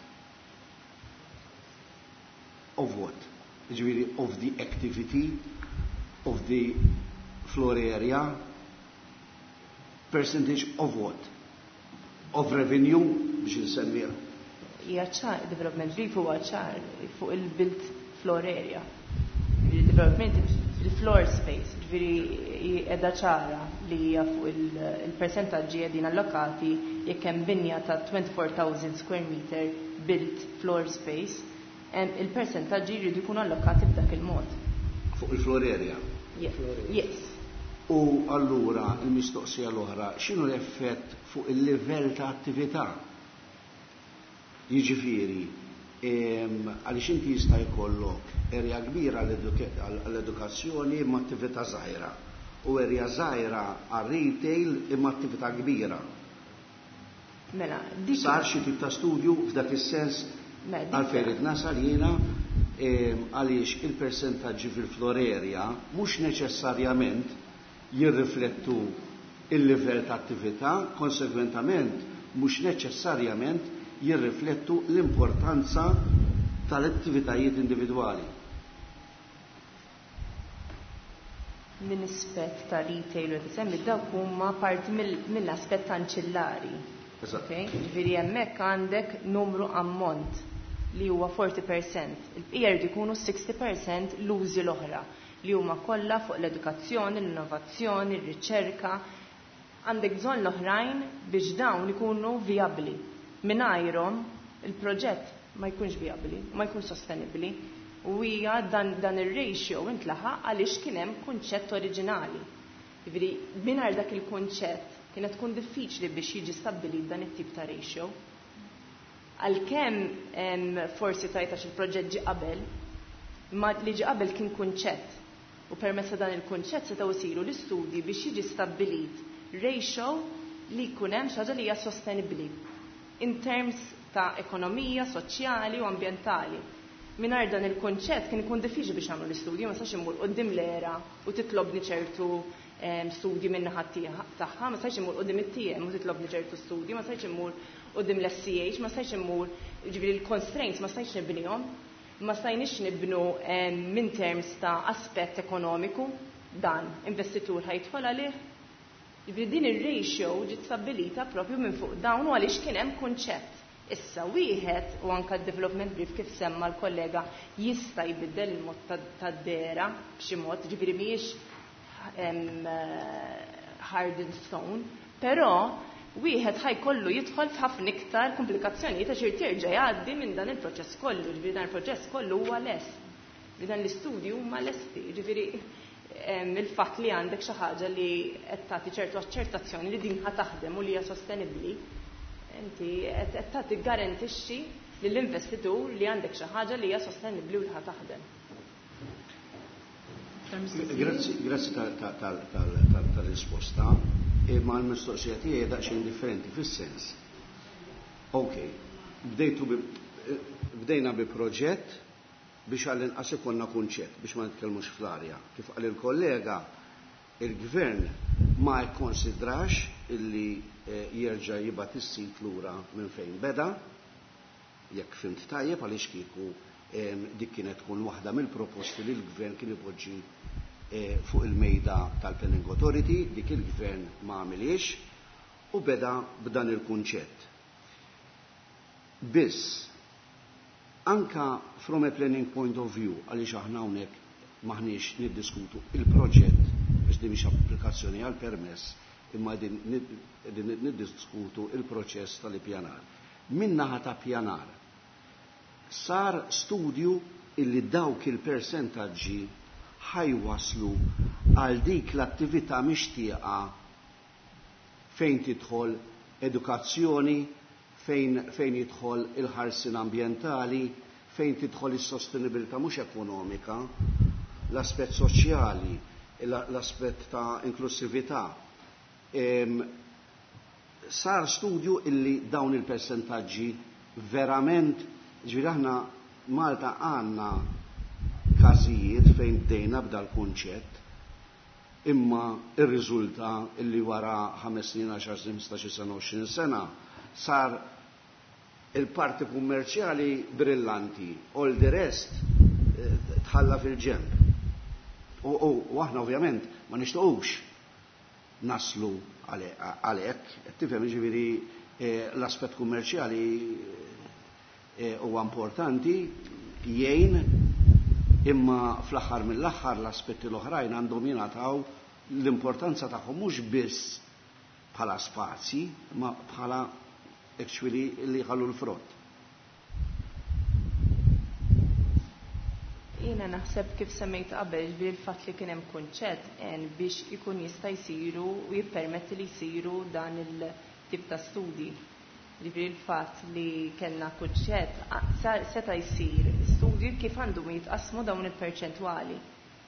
Of what? Ġifieri of the activity, of the floor area, percentage of what? Of revenue biex insemmija. Hija ċar, development brief huwa ċar fuq il-built floor area. Il-development il-floor space, ġifieri qiegħda ċara li hija fuq il-persentaġġi qegħdin allokati jekk hemm binja ta' twenty-four thousand square meter built floor space, il-persentaġġi jridu jkunu allokati b'dak il-mod. Fuq il-floor area? Yes. U allura il-mistoqsija l-oħra, x'inhu l-effett fuq il-livell ta' attività? Jiġifieri, għaliex inti jista' jkollok erja kbira għall-edukazzjoni imma attività żgħira u erja żgħira għar-retail imma attività kbira. Mela, sar xi tip ta' studju f'dak is-sens għalfejn rid nasal jiena għaliex il-persentaġġi fil-floor area mhux neċessarjament jirriflettu il-livell ta' attività, konsegwentament mhux neċessarjament jirriflettu l-importanza tal-attivitajiet individwali. Min aspett ta' retail u tisemmi dawk huma parti mill-aspett anċillari. Ġifieri hemmhekk għandek numru ammont li huwa forty percent. Il-bqija jridu jkunu sixty percent l-użi l-oħra li huma kollha fuq l-edukazzjoni, l-innovazzjoni, r-riċerka. Għandek bżonn l-oħrajn biex dawn ikunu viabli. Mingħajrhom il-proġett ma jkunx viabli, ma jkunx sostenibbli. U hija dan, dan ir-ratio intlaħaq għaliex kien hemm kunċett oriġinali. Jiġifieri mingħajr dak il-kunċett kienet tkun diffiċli biex jiġi stabbilit dan it-tip ta' ratio. Għalkemm forsi tajtax il-proġett ġi qabel, ma li ġi qabel kien kunċett u permezz dan il-kunċett setgħu jsiru l-istudji biex jiġi stabbilit ratio li jkun hemm xi ħaġa li hija sostenibbli in terms ta' ekonomija, soċjali u ambjentali. Mingħajr dan il-kunċett kien ikun diffiċli biex nagħmlu l-istudji, ma sax imur quddiem l-era u titlobni ċertu studji minn naħa tagħha, ma sax imur quddiem it-T M u titlobni ċertu studji, ma sax imur quddiem l-S C H, ma sax imur ġifieri l-constraints ma sax nibnihom, ma stajniex nibnu minn terms ta' aspett ekonomiku dan investitur ħajtfol għalih. Ġifieri din ir-ratio ġiet stabbilita propju minn fuq dawn u għaliex kien hemm kunċett. Issa wieħed u anke d-development brief kif semma l-kollega jista' jbiddel il-mod tad-dera b'xi mod, ġifieri mhijiex hard in stone, però wieħed ħajkollu jidħol f'ħafna iktar komplikazzjonijiet għax irid jerġa' jgħaddi minn dan il-proċess kollu, ġifieri dan il-proċess kollu huwa lest. Li dan l-istudju huma lesti, ġifieri il-fatt li għandek xi ħaġa li qed tagħti ċertu aċċertazzjoni li din ħa taħdem u li hija sostenibbli, inti qed tagħti garantixxi lill-investitur li għandek xi ħaġa li hija sostenibbli u li ħa taħdem. Grazzi, grazzi tal-risposta, imma l-mistoqsija tiegħi daqsxejn differenti fis-sens. Okay, bdejna bi proġett biex għall-inqas ikollna kunċett biex ma nitkellmux fl-arja. Kif qal il-kollega, il-gvern ma jkonsidrax illi jerġa' jibgħat is-sit lura minn fejn beda, jekk fimt tajjeb għaliex kieku dik kienet tkun waħda mill-proposti li l-gvern kien ipoġġi fuq il-mejda tal-Planning Authority, dik il-gvern ma għamiliex u beda b'dan il-kunċett. Biss, anka from a planning point of view, għaliex aħna hawnhekk maħniex niddiskutu il-proġett biex di mhix applikazzjoni għal permess imma din niddiskutu il-proċess tal-ippjanar. Min-naħa ta' pjanar sar studju illi dawk il-persentaġġi ħajwaslu għal dik l-attività mixtieqa fejn tidħol edukazzjoni, fejn fejn jidħol il-ħarsin ambjentali, fejn tidħol is-sostenibilità mhux ekonomika, l-aspett soċjali, l-aspett ta' inklusività. Sar studju illi dawn il-persentaġġi verament ġifieri aħna Malta għandna każijiet fejn bdejna b'dal kunċett imma ir-riżulta illi wara ħames snin, għaxar snin, ħmistax sena, għoxrin sena sar il-parti kummerċjali brillanti, all the rest tħalla fil-ġemp. U aħna ovvjament ma nixtiequx naslu għalhekk, tifhem jiġifieri l-aspett kummerċjali huwa importanti jgħin imma fl-aħħar mill-aħħar l-aspetti l-oħrajn għandhom jingħataw l-importanza tagħhom mhux biss bħala spazji ma bħala actually li jħallu l-frott. Jiena naħseb kif semmejt qabel bil-fatt li kien hemm kunċett biex ikun jista' jsiru u jippermetti li jsiru dan il-tip ta' studji. Ġifieri l-fatt li kellna kunċett seta' jsir studji kif għandhom jitqasmu dawn il-perċentwali.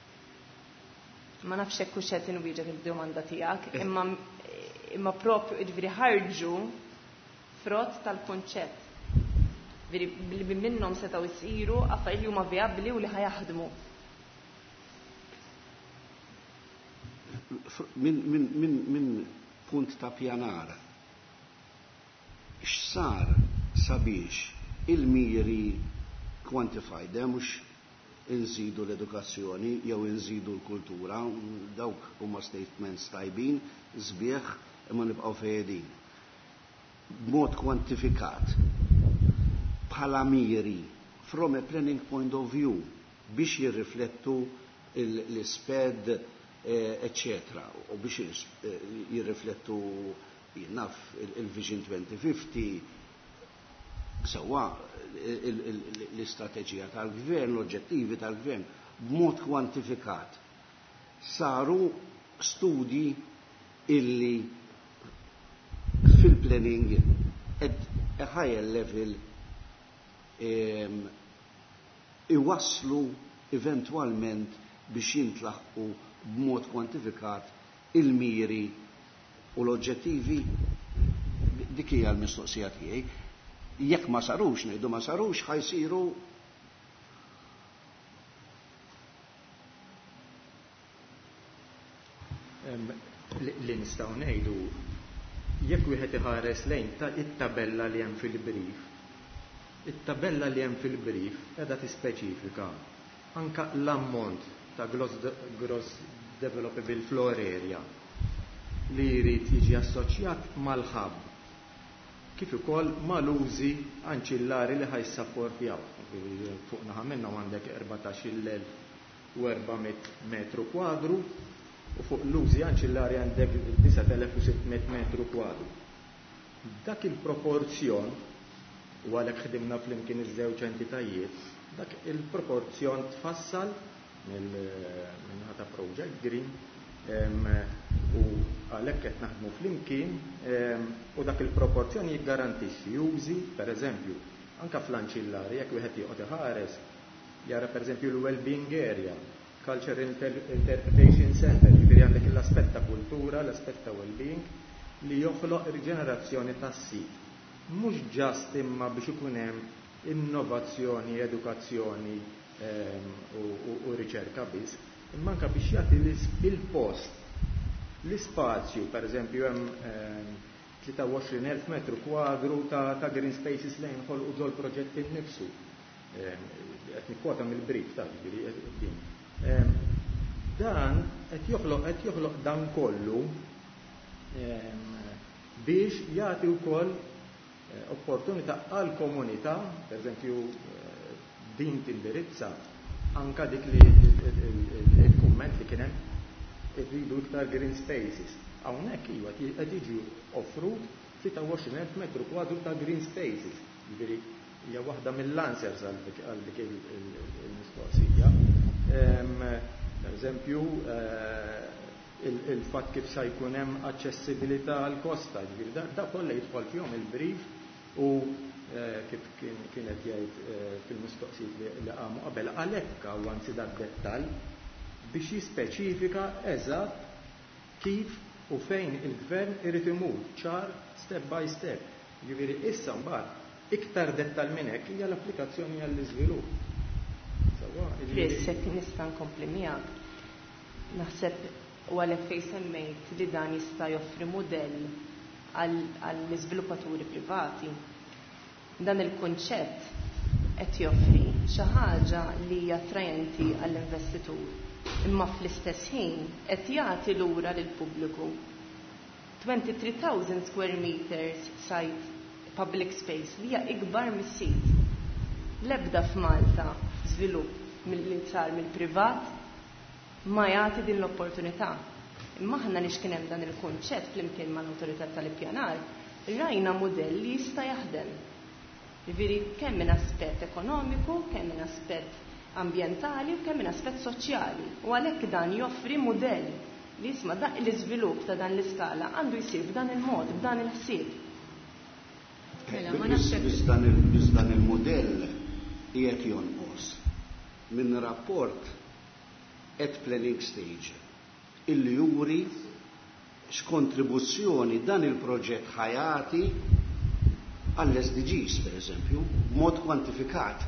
Ma nafx hekk hux qed inwieġeb id-domanda tiegħek, imma imma propju ġifieri ħarġu frott tal-kunċett. Li minnhom setgħu jsiru affarijiet li huma vijabbli u li ħajaħdmu. Min punt ta' pjanar x'sar sabiex il-miri quantified, mhux inżidu l-edukazzjoni jew inżidu l-kultura, dawk huma statements tajbin, sbieħ imma nibqgħu fejn b'mod kwantifikat bħala miri from a planning point of view biex jirriflettu l-isped eccetera u biex jirriflettu naf il-Vision twenty fifty sewa l-istrateġija tal-gvern, l-oġġettivi tal-gvern b'mod kwantifikat. Saru studji illi fil-planning at a higher level iwaslu eventualment biex jintlaħqu b'mod kwantifikat il-miri u l-oġġettivi. Dik hija l-mistoqsija tiegħi. Jekk ma sarux, ngħidu ma sarux, ħajsiru li nistgħu ngħidu jekk wieħed iħares lejn ta' it-tabella li hemm fil-brief. It-tabella li hemm fil-brief qiegħda tispeċifika anke l-ammont ta' gross, gross developable floor area li jrid jiġi assoċjat mal-ħabb kif ukoll mal-użi anċillari li ħajsapportjaw. Fuq naħa minnhom għandek erbatax-il elf u erba'miet metru kwadru u fuq l-użi anċillari għandek disat elef u sittmiet metru kwadru. Dak il-proporzjon, u għalhekk ħdimna flimkien iż-żewġ entitajiet, dak il-proporzjon tfassal mill-ħata Project Green u għalhekk qed naħdmu flimkien u dak il-proporzjon jiggarantixxi użi, pereżempju, anke fl-anċillari jekk wieħed joqgħod iħares jara pereżempju l-well-being area, Culture Interpretation Center, jiġifieri għandek l-aspett ta' kultura, l-aspett ta' well-being li joħloq riġenerazzjoni tas-sit. Mhux ġast imma biex ikun hemm innovazzjoni, edukazzjoni u riċerka biss, imma anke biex jagħti il-post, l-ispazju, pereżempju hemm tlieta u għoxrin elf metru kwadru ta' green spaces li jinħolqu dol proġetti nnifsu. Qed nikkwota mill-brief ta' jiġifieri dan qed joħloq qed joħloq dan kollu biex jagħti wkoll opportunità għal komunità, pereżempju din tindirizza anke dik li il-kumment li kien hemm irridu iktar green spaces. Hawnhekk iva qed jiġi offrut tlieta u għoxrin elf metru kwadru ta' green spaces. Jiġifieri hija waħda mill-answers għal dik il-mistoqsija. Per eżempju, il-fatt kif sa jkun hemm aċċessibilità għal kosta, ġifieri da kollha jidħol fihom il-brief u kif kienet jgħid fil-mistoqsijiet li qamu qabel għalhekk hawn anzi dak dettall biex jispeċifika eżatt kif u fejn il-gvern irid imur ċar step by step. Ġifieri issa mbagħad iktar dettall minn hekk hija l-applikazzjoni għall-iżvilupp. Frisek nista' nkompli miegħek. Naħseb u għalhekk fejn semmejt li dan jista' joffri mudell għall-iżviluppaturi privati. Dan il-kunċett qed joffri xi ħaġa li hija attrajenti għall-investitur, imma fl-istess ħin qed jagħti lura lill-pubbliku twenty-three thousand square meters site public space li hija ikbar mis-sit. L-ebda f'Malta żvilupp milli sar mill-privat ma jagħti din l-opportunità. Imma aħna nix kien hemm dan il-kunċett flimkien mal-awtorità tal-ippjanar, rajna mudell li jista' jaħdem. Jiġifieri kemm minn aspett ekonomiku, kemm minn aspett ambjentali u kemm minn aspett soċjali. U għalhekk dan joffri mudell li jisma' dak l-iżvilupp ta' dan l-iskala għandu jsir b'dan il-mod, b'dan il-ħsieb. Biss dan il-modell qiegħed jonqos minn rapport at planning stage illi juri x'kontribuzzjoni dan il-proġett ħajati għall-S D Gs, per eżempju, mod kwantifikat.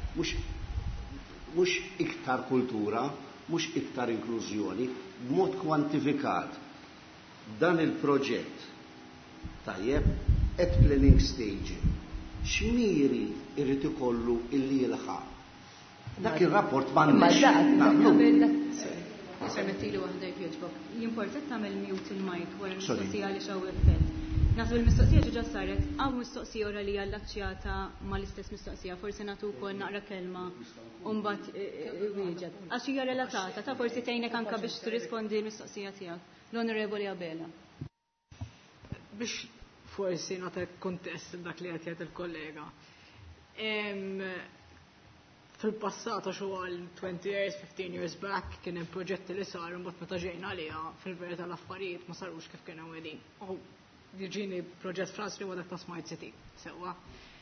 Mhux iktar kultura, mhux iktar inklużjoni, mod kwantifikat. Dan il-proġett tajjeb at planning stage x'miri irrid ikollu illi jilħaq. Dak ir-rapport m'għandniex. Permetti li waħda jogħġbok. L-important tagħmel mute il-mic wara mistoqsija li xew effett. Naħseb il-mistoqsija ġiġa saret hawn mistoqsija ora li allaċċjata mal-istess mistoqsija, forsi nagħtu wkoll naqra kelma u mbagħad wieġeb. Għax hija relatata ta' forsi tgħinek anke biex tirrispondi l-mistoqsija tiegħek. L-Onorevoli Abela. Biex forsi nagħtek kontest dak li qed jgħid il-kollega. fil-passat għax huwa twenty years, fifteen years back kien hemm proġetti li saru mbagħad meta ġejna għaliha fil-verità l-affarijiet ma sarux kif kienu qegħdin. U jiġini proġett Frans li huwa dak ta' Smart City sewwa.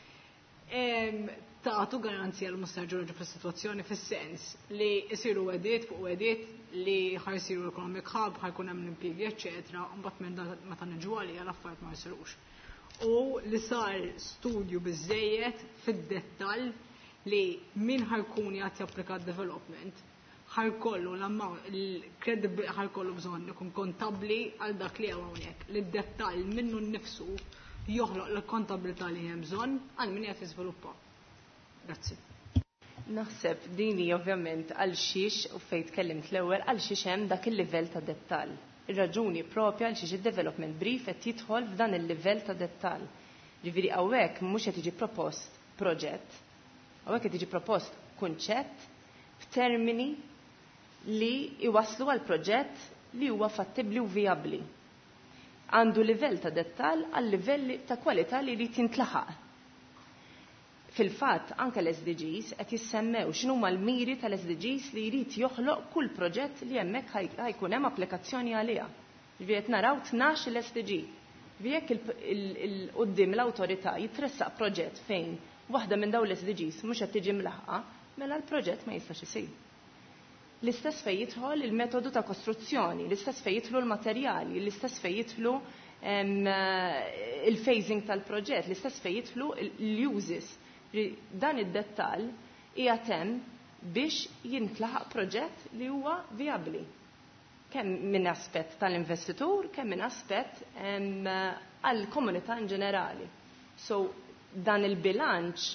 Tagħtu garanzija l-Muster Ġorġu fis-sitwazzjoni fis-sens li jsiru weddiet fuq weddiet li ħajsiru economic hub, ħajkun hemm l-impjiegi, eċetera, u mbagħad minn meta niġu għaliha l-affarijiet ma jsirux. U li sar studju biżejjed fid-dettall li min ħajkun jgħat japplika development ħajkollu l-credibil ħajkollu bżonn ikun kontabli għal dak li hawnhekk li d-dettall minnu nnifsu joħloq l-kontabilità li hemm bżonn għal min qed jiżviluppa. Grazzi. Naħseb dini ovvjament għal xiex u fejn tkellimt l-ewwel għal xiex hemm dak il-livell ta' dettall. Ir-raġuni propja għal xiex id-development brief qed jidħol f'dan il-livell ta' dettall. Ġifieri hawnhekk mhux qed jiġi propost proġett, hawnhekk qed jiġi propost kunċett f'termini li iwaslu għal proġett li huwa fattibbli u vijabbli. Għandu livell ta' dettall għal livell ta' kwalità li jrid jintlaħaq. Fil-fatt anke l-S D Gs qed jissemmew x'inhuma l-miri tal-S D Gs li jrid joħloq kull proġett li hemmhekk ħajkun hemm applikazzjoni għaliha. Ġifieri qed naraw tnax il-S D G. Jekk il-qudiem l-awtorità jitressaq proġett fejn waħda minn dawn l-S D Gs mhux qed tiġi mlaħqa, mela l-proġett ma jistax isir. L-istess fejn jidħol il-metodu ta' kostruzzjoni, l-istess fejn jidħlu l-materjali, l-istess fejn jidħlu il-phasing tal-proġett, l-istess fejn jidħlu l-uses. Dan id-dettall hija hemm biex jintlaħaq proġett li huwa vijabbli. Kemm minn aspett tal-investitur, kemm minn aspett għall-komunità in ġenerali. So dan il-bilanċ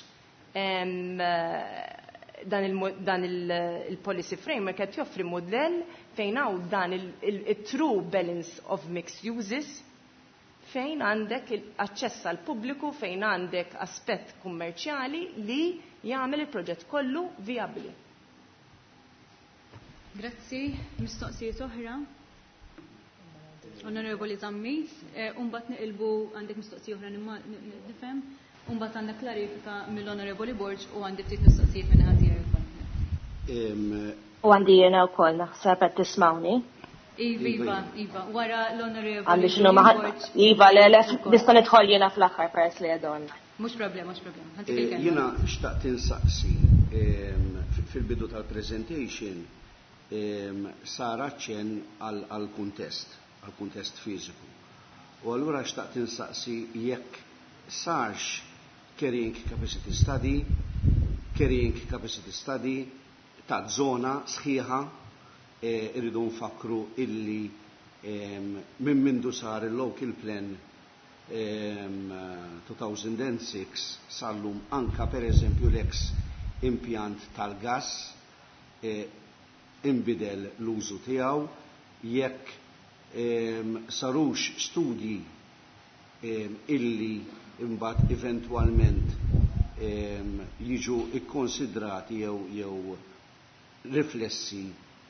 dan il-policy framework qed joffri modell fejn hawn dan il-true balance of mixed uses fejn għandek aċċess għal pubbliku, fejn għandek aspett kummerċjali li jagħmel il-proġett kollu vijabbli. Grazzi, mistoqsijiet oħra. Onorevoli Zammis, u mbagħad niqilbu għandek mistoqsija oħra nifhem, u mbagħad għandek klarifika mill-Onorevoli Borġ u għandek ftit mistoqsijiet minn ħadd ieħor. U għandi jiena wkoll naħseb qed tismawni. Iva, Iva, wara l-Onorevoli. Għandi xinu maħat, Iva, l-elef, nista' nidħol jiena fl-aħħar peress li għadon. Mhux problem, mhux problem. Jiena xtaqt insaqsi fil-bidu tal-presentation sar aċċenn għall-kuntest, għall-kuntest fiżiku. U allura xtaqt insaqsi jekk sarx carrying capacity study, carrying capacity study ta' zona sħiħa. Irridu nfakru illi minn mindu sar il-local plan two thousand six sallum anka per eżempju l-ex impjant tal-gas imbidel l-użu tiegħu jekk sarux studji illi imbagħad eventwalment jiġu ikkonsidrati jew jew riflessi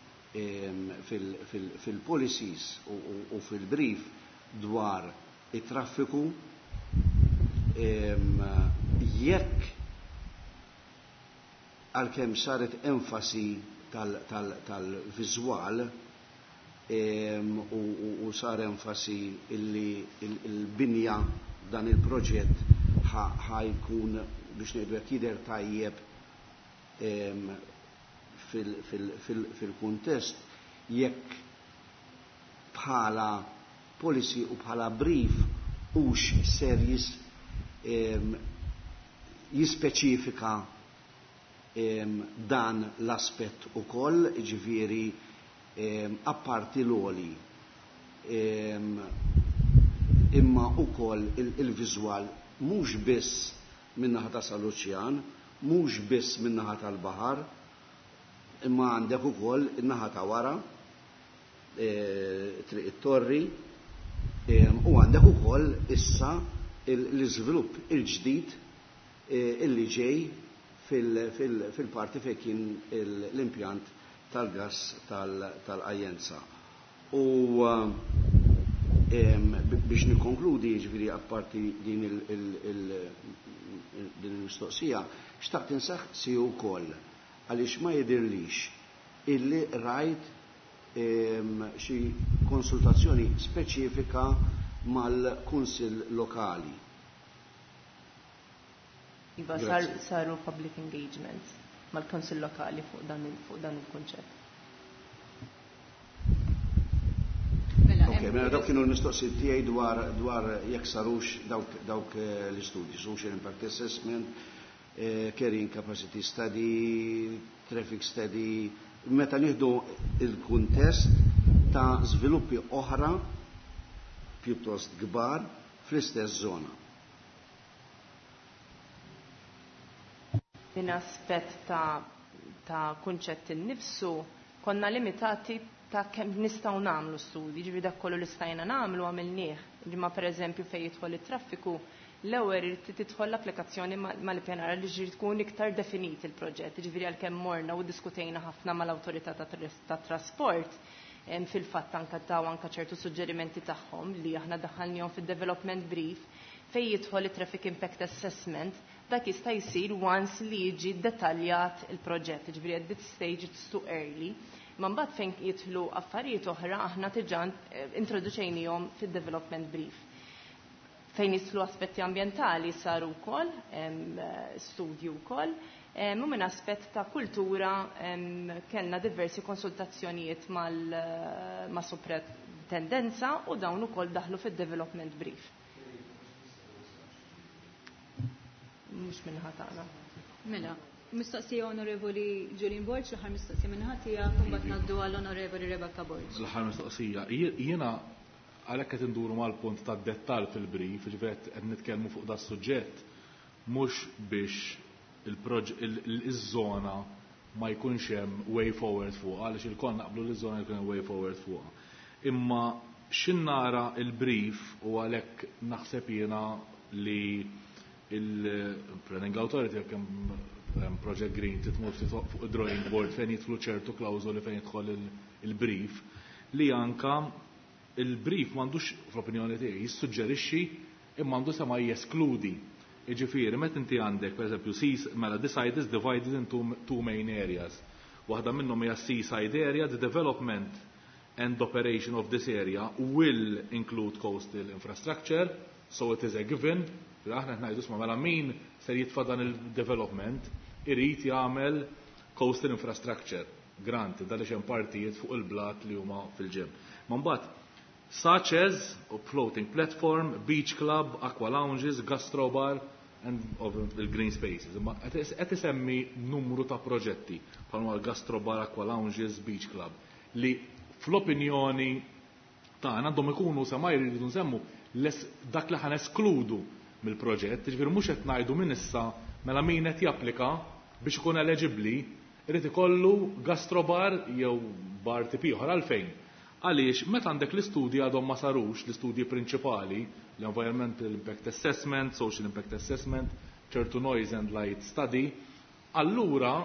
fil-policies u fil-brief dwar it-traffiku jekk għalkemm saret enfasi tal-viżwal u sar enfasi illi il-binja dan il-proġett ħajkun biex ngħidu hekk jidher tajjeb fil-kuntest jekk bħala policy u bħala brief hux ser jispeċifika dan l-aspett ukoll, ġifieri apparti l-oli imma ukoll il-viżwal mhux biss min-naħa ta' sal-oċean, mhux biss min-naħa tal-baħar, imma għandek ukoll in-naħa ta' wara triq it-torri u għandek ukoll issa l-iżvilupp il-ġdid illi ġej fil-parti fejn kien l-impjant tal-gas tal-Ajenza. U biex nikkonkludi ġifieri apparti din il-mistoqsija xtaqt insaħħsi wkoll għaliex ma jidirlix illi rajt xi konsultazzjoni speċifika mal-kunsil lokali. Iva sar, saru public engagements mal-kunsil lokali fuq dan il-kunċett. Ok, mela dawk kienu l-mistoqsijiet tiegħi dwar dwar jekk sarux dawk dawk l-istudji, social impact assessment, carrying capacity study, traffic study, meta nieħdu il-kuntest ta' żviluppi oħra pjuttost kbar fl-istess żona. Min aspett ta' ta' kunċett innifsu konna limitati ta' kemm nistgħu nagħmlu studji, ġifieri dak kollu li stajna nagħmlu għamilnieh. Ġimma pereżempju fejn jidħol it-traffiku, l-ewwel irid tidħol l-applikazzjoni mal-ippjanar li ġifieri tkun iktar definit il-proġett, ġifieri għalkemm morna u diskutejna ħafna mal-awtorità tat-trasport fil-fatt anke taw anke ċertu suġġerimenti tagħhom li aħna daħħalnihom fid-development brief fejn jidħol it-traffic impact assessment, dak jista' jsir once li jiġi dettaljat il-proġett, ġifieri at this stage it's too early. Ma mbagħad fejn jidħlu affarijiet oħra aħna diġà introduċejnihom fid-development brief. Fejn jidħlu aspetti ambjentali saru wkoll, studju wkoll, u minn aspett ta' kultura kellna diversi konsultazzjonijiet ma' suprintendenza u dawn ukoll daħlu fid-development brief. Mhux minn ħatana. Mela, mistoqsija onorevoli Julian Borg, l-ħar mistoqsija minn ħatija, kumbat naddu għall-onorevoli Rebecca Borg. L-ħar mistoqsija, jiena għalhekk qed induru mal-punt tad-dettall fil-brief, ġifieri qed nitkellmu fuq da suġġett mhux biex il-żona ma jkunx hemm way forward fuq, għaliex il-kol naqblu l-żona jkun hemm way forward fuq. Imma x'innara il-brief u għalhekk naħseb jiena li il-Planning Authority kemm Project Green titmur fuq id-drawing board fejn jidħlu ċertu klawżoli fejn jidħol il-brief li anka il-brief m'għandux fl-opinjoni tiegħi jissuġġerixxi imma għandu sema jeskludi. Jiġifieri meta inti għandek pereżempju mela this site is divided into two main areas. Waħda minnhom hija seaside area, the development and operation of this area will include coastal infrastructure, so it is a given. Aħna ngħidu sma mela min ser jitfa' dan il-development irid jagħmel coastal infrastructure grant għaliex hemm partijiet fuq il-blat li huma fil-ġem. Ma mbagħad such as a floating platform, beach club, aqua lounges, gastrobar and of the green spaces. Ma qed isemmi numru ta' proġetti bħalma gastrobar, aqua lounges, beach club li fl-opinjoni tagħna għandhom ikunu sema jridu nsemmu dak li ħan eskludu mill-proġett, ġifieri mhux qed ngħidu minn issa mela min qed japplika biex ikun eligibbli irid ikollu gastrobar jew bar tip ieħor għalfejn. Għaliex meta għandek l-istudji għadhom ma sarux l-istudji prinċipali, l-environmental impact assessment, social impact assessment, ċertu noise and light study, allura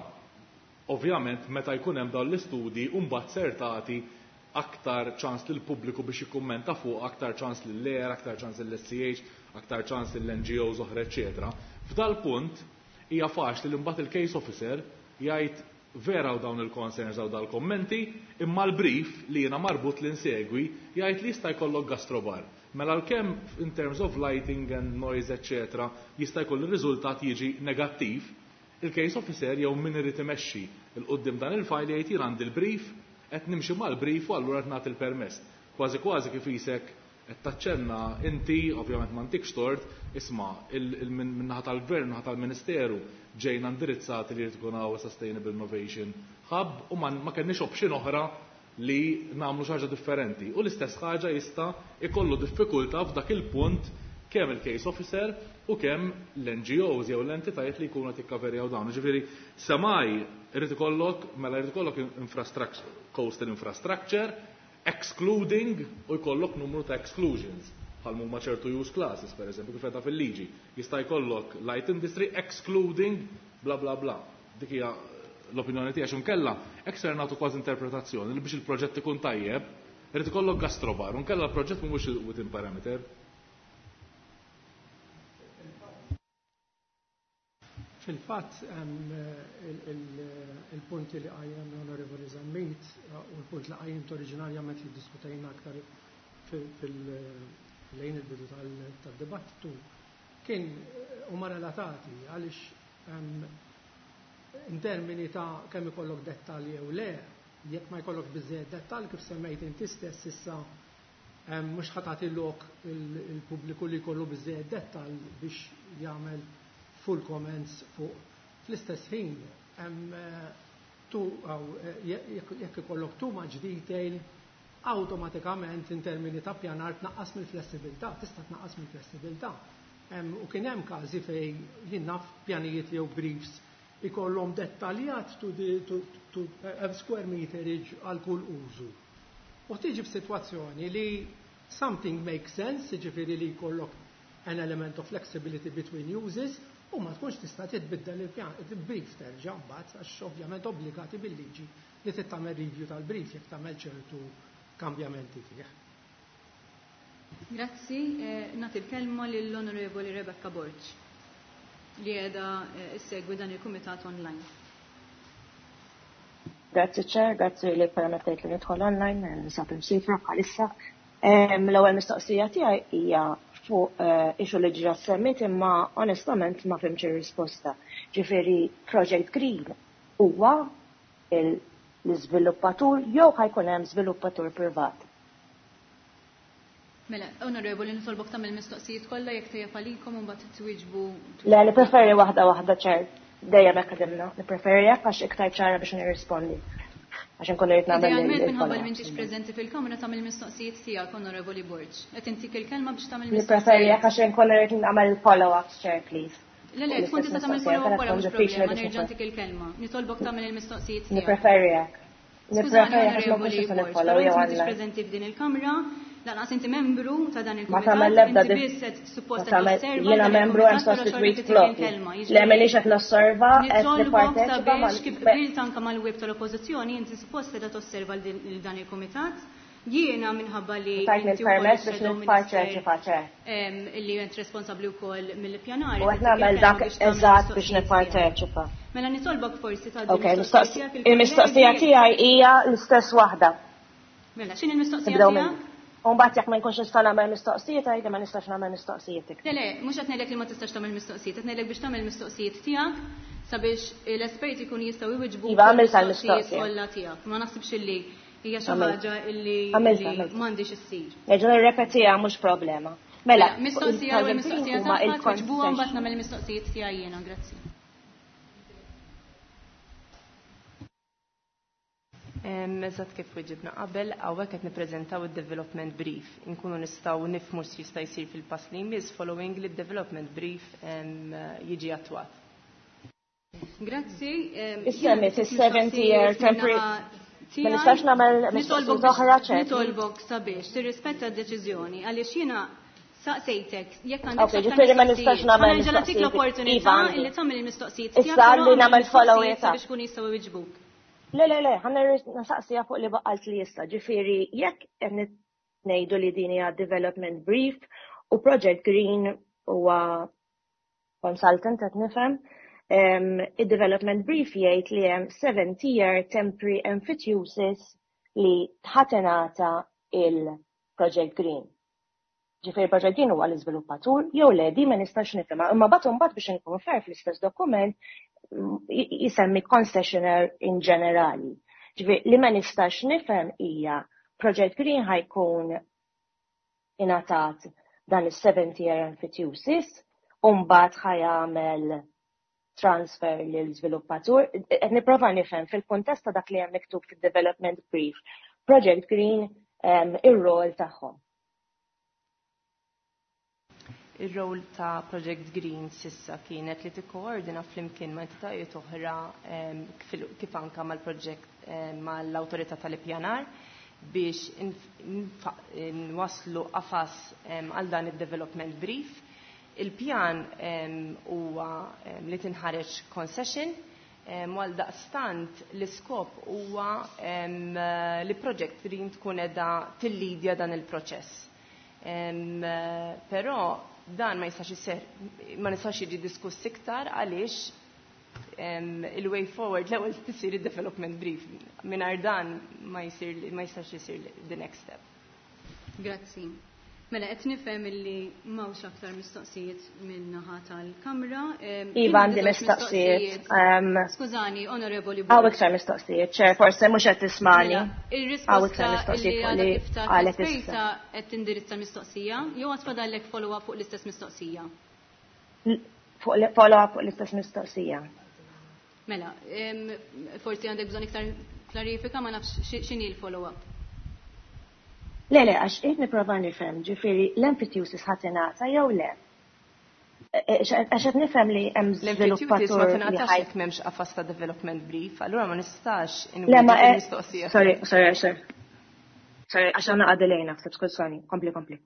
ovvjament meta jkun hemm dawn l-istudji mbagħad ser tagħti aktar ċans lill pubbliku biex jikkummenta fuq, aktar ċans lill-L E R, aktar ċans lill-S C H, aktar ċans lill-N G Os oħra, eċetera. F'dal punt hija faċli li mbagħad il-case officer jgħid vera u dawn il-concerns u dal-kommenti, imma l-brief li jiena marbut li nsegwi jgħid li jista' jkollok gastrobar. Mela l-kemm in terms of lighting and noise, eċetera, jista' jkoll ir-riżultat jiġi negattiv, il-case officer jew min irid imexxi il-qudiem dan il-file jgħid jien għandi l-brief qed nimxi mal-brief u allura qed nagħti il-permess. Kważi kważi kif isek qed taċċenna inti ovvjament m'għandikx tort, isma' min-naħa tal-gvern, naħa tal-Ministeru ġejna indirizzati li tkun hawn Sustainable Innovation Hub u ma kenniex option oħra li nagħmlu xi ħaġa differenti. U l-istess ħaġa jista' ikollu diffikultà f'dak il-punt kemm il-case officer u kemm l-N G Os jew l-entitajiet li jkunu qed jikkaverjaw dawn. Ġifieri semaj irid ikollok mela irid ikollok infrastructure, coastal infrastructure, excluding u jkollok numru ta' exclusions. Bħal huma ċertu use classes, per eżempju, kif qed fil-liġi. Jista' jkollok light industry excluding bla bla bla. Dik hija l-opinjoni tiegħek x'inkella hekk ser nagħtu kważi interpretazzjoni li biex il-proġett ikun tajjeb, irid ikollok gastrobar, u nkella l-proġett mhuwiex within parameter. fil-fatt il-punti li għajjem l-Onorevoli Zammit u l-punt li għajjem oriġinarjament li diskutajna aktar fil-lejn il-bidu tal-dibattitu kien huma relatati għaliex in termini ta' kemm ikollok dettalji jew le, jekk ma jkollok biżżejjed dettalji kif semmejt inti stess issa mhux ħatagħti lok il-pubbliku li jkollu biżżejjed dettall biex jagħmel full comments fuq fl-istess ħin tu jekk ikollok too much detail awtomatikament in termini ta' pjanar tnaqqas mill-flessibilità, tista' tnaqqas mill-flessibilità. U kien hemm każi fejn jien naf pjanijiet jew briefs ikollhom dettaljat to, to, to have square meterage għal kull użu. U tiġi f'sitwazzjoni li something makes sense, jiġifieri li jkollok an element of flexibility between uses, u ma tkunx tista' titbiddel il-brief terġa' mbagħad għax ovvjament obbligati bil-liġi li tittamel review tal-brief jekk tagħmel ċertu kambjamenti fih. Grazzi, eh, nagħti l-kelma lill-Onorevoli Rebecca Borg li għeda s-segwi dan il-Kumitat online. Grazzi ċer, grazzi li permettajt li nidħol online, nisab imsifra bħalissa. L-ewwel mistoqsija tiegħi hija fuq ixu li ġra semmit imma onestament ma fimx ir-risposta. Ġifieri Project Green huwa l-iżviluppatur jew ħajkun hemm żviluppatur privat. Mela, onorevoli, nitolbok tagħmel mistoqsijiet kollha jekk tejjeb għalikom u mbagħad twiġbu. Le, li preferi waħda waħda ċer. Dejjem hekk għadimna. Nippreferi hekk għax iktar ċara biex nirrispondi. Għax inkunu jrid nagħmel. Idealment minħabba li m'intix preżenti fil-kamra tagħmel mistoqsijiet tiegħek, Onorevoli Borg. Qed intik il-kelma biex tagħmel mistoqsijiet. Nippreferi hekk għax inkunu jrid nagħmel follow-ups ċer, please. Le, le, tkun tista' tagħmel follow-up wara mhux problema, nerġa' ntik il-kelma. Nitolbok tagħmel il-mistoqsijiet tiegħek. Nippreferi hekk. Skużani, Onorevoli Borg, però inti m'intix preżenti f'din il-kamra. Lanqas inti membru ta' dan il-kumitat, inti biss supposta tosserva. Jiena membru hemm sostituit flokki. Le m'għandix qed nosserva qed nipparteċipa biex kif qbilt anke mal-web tal-Oppożizzjoni inti supposta qed tosserva dan il-kumitat. Jiena minħabba li inti permess biex nipparteċipa ċe. Illi ent responsabbli wkoll mill-ippjanar. U qed nagħmel dak eżatt biex nipparteċipa. Mela nitolbok forsi ta' il-mistoqsija tiegħi hija l-istess waħda. Mela, x'in il-mistoqsija tiegħek? Umbat jekk ma nkunx nista' nagħmel mistoqsijiet għajda ma nistax nagħmel mistoqsijiet. Le le, mhux qed ngħidlek li ma tistax tagħmel mistoqsijiet, qed ngħidlek biex tagħmel mistoqsijiet tiegħek sabiex l-esperti jkunu jistgħu jwiġbu mistoqsijiet kollha tiegħek. Ma naħsibx illi hija xi ħaġa illi m'għandix issir. Nerġa' nirrepetiha mhux problema. Mela, mistoqsija u mistoqsija tagħha twiġbuha mbagħad nagħmel mistoqsijiet tiegħi jiena, grazzi. Eżatt kif weġibna qabel, hawnhekk qed nippreżentaw id-development brief. Inkunu nistgħu nifhmu x'jista' jsir fil-pass li jmiss following li d-development brief jiġi attwat. Grazzi. Is-summit is-seventy year temporary. Ma nistax nagħmel mistoqsijiet oħra ċert. Nitolbok sabiex tirrispetta d-deċiżjoni għaliex jiena saqsejtek jekk għandek Okay, ġifieri ma nistax nagħmel mistoqsijiet. l-opportunità illi tagħmel il-mistoqsijiet tiegħek. Issa li nagħmel follow-up biex kun jistgħu jwiġbuk. Le, le, le, ħanna nasaqsija fuq li baqqalt li jista. Ġifiri, jekk qed ngħidu li din hija development brief u Project Green huwa consultant qed nifhem, id-development brief jgħid li hemm seventy year temporary emphasis li tħatenata il-Project Green. Ġifiri, Project Green huwa l-iżviluppatur, jew le di ma nistax nifhimha, imma bagħad imbagħad biex nkunu fair fl-istess dokument jisemmi concessionaire in ġenerali. Ġifieri li ma nistax nifhem hija Project Green ħajkun ingħatat dan is-seventy year emphasis u mbagħad ħajamel transfer lil żviluppatur. Qed nipprova nifhem fil-kuntest ta' dak li hemm miktub fid-development brief. Project Green ir-rol tagħhom. Ir-rol ta' Project Green sissa kienet li tikkoordina flimkien ma' entitajiet oħra kif anke mal-proġett mal-Awtorità tal-Ippjanar biex nwaslu qafas għal dan id-development brief. Il-pjan huwa li tinħareġ concession għal daqstant l-iskop huwa li Project Green tkun edha tillidja dan il-proċess. Però dan ma jistax isser ma nistax jiġi diskuss iktar għaliex il-way forward l-ewwel tisir id-development brief. Mingħajr dan ma jsir ma jistax isir the next step. Grazzi. Mela, qed nifhem illi m'hawnx aktar mistoqsijiet minn naħa tal-Kamra. Iva għandi mistoqsijiet. Skużani, Onorevoli. Għaw iktar mistoqsijiet, ċer, forse mhux qed tismani. Ir-risposta li għadha kif ta' fejsa qed tindirizza mistoqsija, jew għad fadallek follow-up fuq l-istess mistoqsija? Follow-up fuq l-istess mistoqsija. Mela, forsi għandek bżonn iktar klarifika ma nafx x'inhi l-follow-up. Le, le, għax id niprofa nifhem, ġifieri l-emphasis ħatinata jew le. Għax qed nifhem li hemm żviluppatur li ħajt m'hemmx qafas ta' development brief, allura ma nistax inwieġeb il-mistoqsija. Sorry, sorry, sorry. Sorry, għax għandna għadilejna, skużani, kompli, kompli.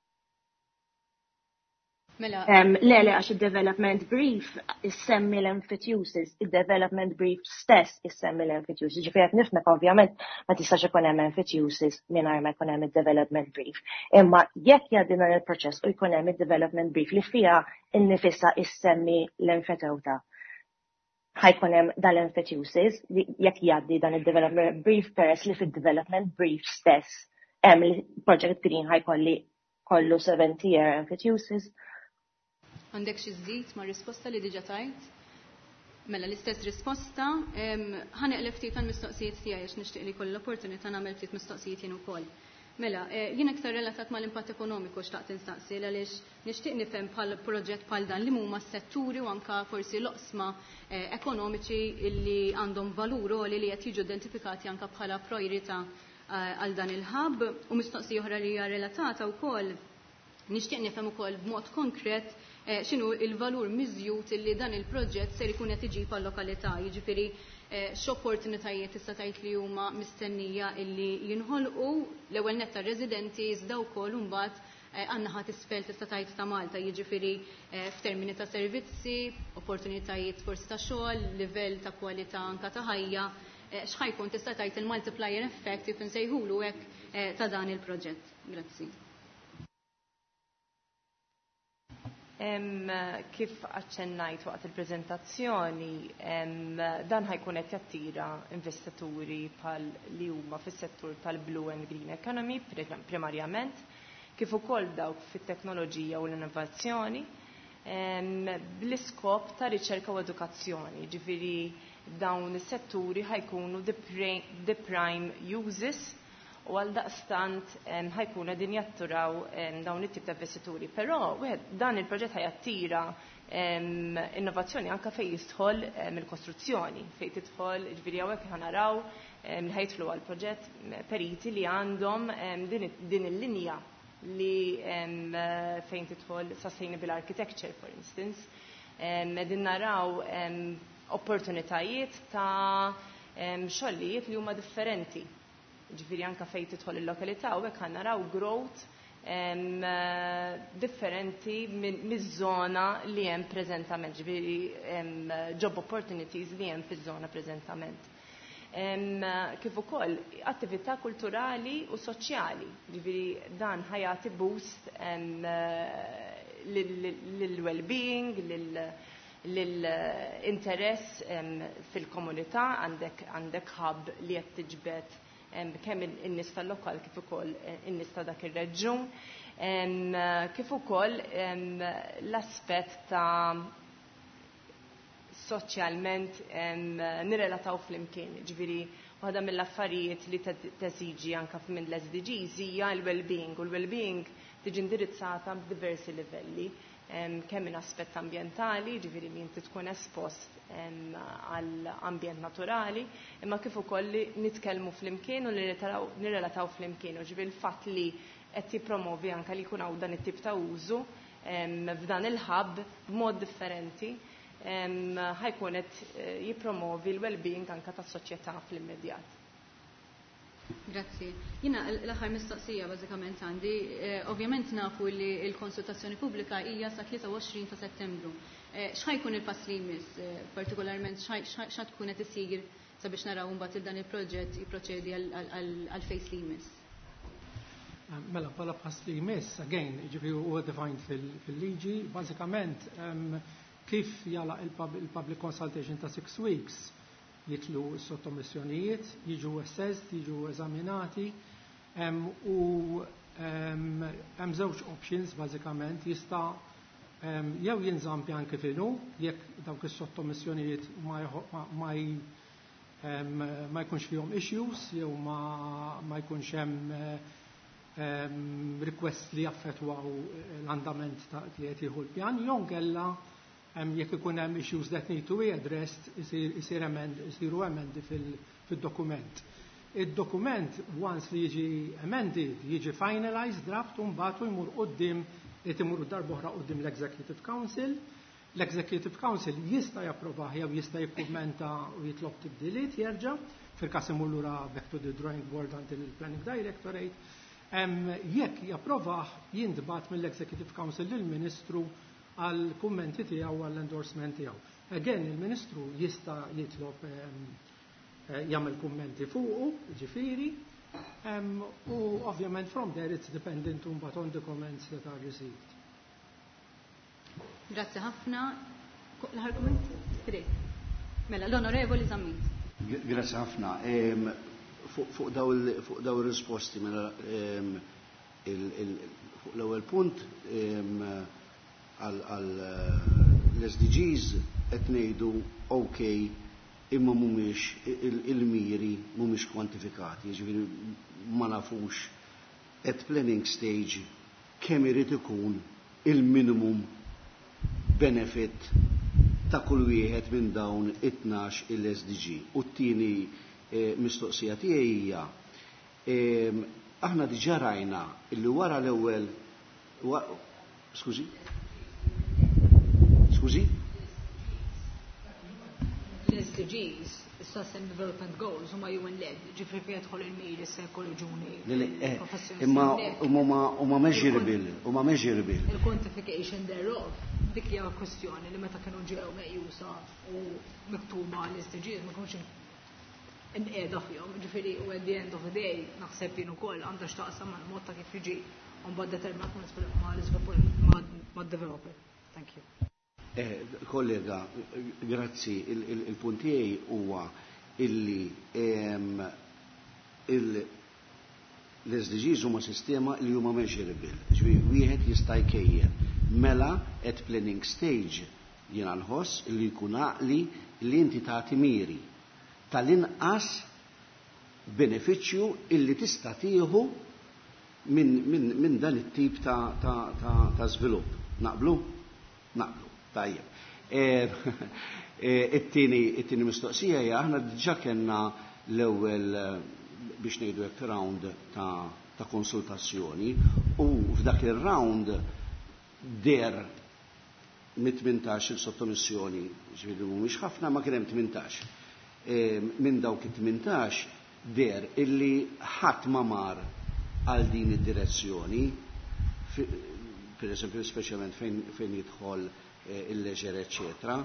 Mela. Le, le, għax il-development brief issemmi l-emphasis, il-development brief stess issemmi l-emphasis. Ġifieri nifmek ovvjament ma tistax ikun hemm emphasis mingħajr ma jkun hemm il-development brief. Imma jekk jgħaddi dan il-proċess u jkun hemm il-development brief li fiha innifisha issemmi l-emfetewta. Ħajkun hemm dal-emphasis jekk jgħaddi dan il-development brief peress li fid-development brief stess hemm il-Project Green ħajkolli kollu seventy year emphasis. Għandek xi żdid ma' risposta li diġà tajt? Mela l-istess risposta, ħaneqleb ftit tal-mistoqsijiet tiegħi għax nixtieq li jkolli l-opportunità nagħmel ftit mistoqsijiet jien ukoll. Mela, jien iktar relatat mal-impatt ekonomiku xtaqt instaqsi għaliex nixtieq nifhem bħal proġett bħal dan li huma s-setturi u anke forsi l-oqsma ekonomiċi li għandhom valur li li qed jiġu identifikati anke bħala priorità għal dan il-ħabb u mistoqsija oħra li hija relatata wkoll nixtieq nifhem ukoll b'mod konkret x'inhu il-valur miżjud li dan il-proġett ser ikun qed iġib għal-lokalità, jiġifieri x'opportunitajiet tista' tgħid li huma mistennija illi jinħolqu l-ewwel netta residenti iżda wkoll imbagħad għandna ħadd isfel tista' tgħid ta' Malta, jiġifieri f'termini ta' servizzi, opportunitajiet forsi ta' xogħol, livell ta' kwalità anke ta' ħajja, x'ħajkun tista' tgħid il-multiplier effect kif insejħulu hekk ta' dan il-proġett. Grazzi. Kif aċċennajt waqt il-preżentazzjoni, dan ħajkun qed jattira investituri bħal li huma fis-settur tal-blue and green economy primarjament, kif ukoll dawk fit-teknoloġija u l-innovazzjoni, bl-iskop ta' riċerka u edukazzjoni. Ġifieri dawn is-setturi ħajkunu the prime uses u għal daqstant ħajkuna din jatturaw dawn it-tip ta' investituri. Però dan il-proġett ħajattira innovazzjoni anke fejn jidħol mill-kostruzzjoni, fejn tidħol ġifieri hawnhekk ħanaraw li ħajtlu għal proġett periti li għandhom din il-linja li fejn tidħol sustainable architecture, for instance. Din naraw opportunitajiet ta' xogħlijiet li huma differenti. Ġifieri anke fejn tidħol il-lokalità u hekk naraw growth differenti miż-żona li hemm preżentament, ġifieri job opportunities li hemm fiż-żona preżentament. Kif ukoll attività kulturali u soċjali, ġifieri dan ħajati boost lil-well-being, lill-interess fil-komunità, għandek hub li qed tiġbed kemm in-nies tal-lokal kif ukoll in-nies ta' dak ir-reġjun, kif ukoll l-aspett ta' soċjalment nirrelataw flimkien. Ġifieri waħda mill-affarijiet li teżiġi anke minn l-S D Gs hija l-well-being u l-well-being tiġi indirizzata b'diversi livelli, kemm minn aspett ambjentali, ġifieri li inti tkun espost għall ambjent naturali, imma kif ukoll li nitkellmu flimkien u li nirrelataw flimkien, ġifieri l-fatt li qed jippromovi anke li jkun hawn dan it-tip ta' użu f'dan il-ħabb b'mod differenti ħajkun qed jippromovi l-well-being anke tas-soċjetà fl-immedjat. Grazzi. Jina l-aħħar mistoqsija bażikament għandi, ovvjament nafu li l-konsultazzjoni pubblika hija sa tlieta u għoxrin ta' Settembru. X'ħajkun il-pass li jmiss, partikolarment x'ħad tkun qed isir sabiex naraw mbagħad dan il-proġett jipproċedi għal face li jmiss? Mela bħala pass li jmiss, again, jiġifieri huwa defined fil-liġi, bażikament kif jala il-public consultation ta' six weeks jitlu s-sottomissjonijiet, jiġu assessed, jiġu eżaminati u hemm żewġ options bażikament jista' jew jinżamm pjan kif inhu jekk dawk is-sottomissjonijiet ma ma jkunx fihom issues jew ma ma jkunx hemm request li jaffettwaw l-andament ta' li qed jieħu l-pjan jew nkella jekk ikun hemm issues that need to be addressed isir isiru emendi fil-dokument. Id-dokument once li jiġi amended jiġi finalized draft u mbagħad jmur quddiem qed imur darba oħra quddiem l-Executive Council. L-Executive Council jista' japprovah jew jista' jikkummenta u jitlob tibdiliet jerġa' fil-każ imur lura back to the drawing board until il-Planning Directorate. Jekk japprovah jintbagħat mill-Executive Council lill-Ministru għal kummenti tiegħu għall endorsement tiegħu. Again, il-Ministru jista' jitlob jagħmel kummenti fuqu, ġifieri, u ovvjament from there it's dependent mbagħad on the comments that are received. Grazzi ħafna. L-argument? Mela, l-Onorevoli Zammit. Grazzi ħafna. Fuq daw ir-risposti mela fuq l-ewwel punt għal l-S D Gs qed ngħidu okay imma mhumiex il-miri mhumiex kwantifikati, jiġifieri ma nafux at planning stage kemm irid ikun il-minimum benefit ta' kull wieħed minn dawn it-tnax il-S D G. U t-tieni mistoqsija tiegħi hija aħna diġà rajna illi wara l-ewwel skużi Skużi? L-S D Gs, Sustainable Development Goals, huma U N-led, ġifri fi jidħol il-miri se-ekoloġuni professjoni. Huma measurable, huma measurable. Il-quantification thereof, dik hija kwestjoni li meta kienu ġew meqjusa u miktuba l-S D Gs ma kienux inqiegħda fihom, ġifieri u at the end of the day naħseb jien ukoll għandha x'taqsam mal-mod ta' kif jiġi mbagħad determinat mad-developer. Thank you. Eh, kollega, grazzi, il-punt tiegħi huwa illi l-S D Gs huma sistema li huma measurable. Ġifieri wieħed jista' jkejjer mela at planning stage jiena nħoss li jkun għaqli li inti tagħti miri tal-inqas benefiċċju illi tista' tieħu minn dan it-tip ta' żvilupp. Naqblu? Naqblu. Tajjeb. It-tieni mistoqsija hija aħna diġà kellna l-ewwel biex ngħidu hekk round ta' konsultazzjoni u f'dak ir-round der mit-tmintax il-sottomissjoni, ġifieri mhumiex ħafna ma kien hemm tmintax. Minn dawk it-tmintax der illi ħadd ma mar għal din id-direzzjoni, pereżempju speċjalment fejn jidħol il-leġer, eccetera.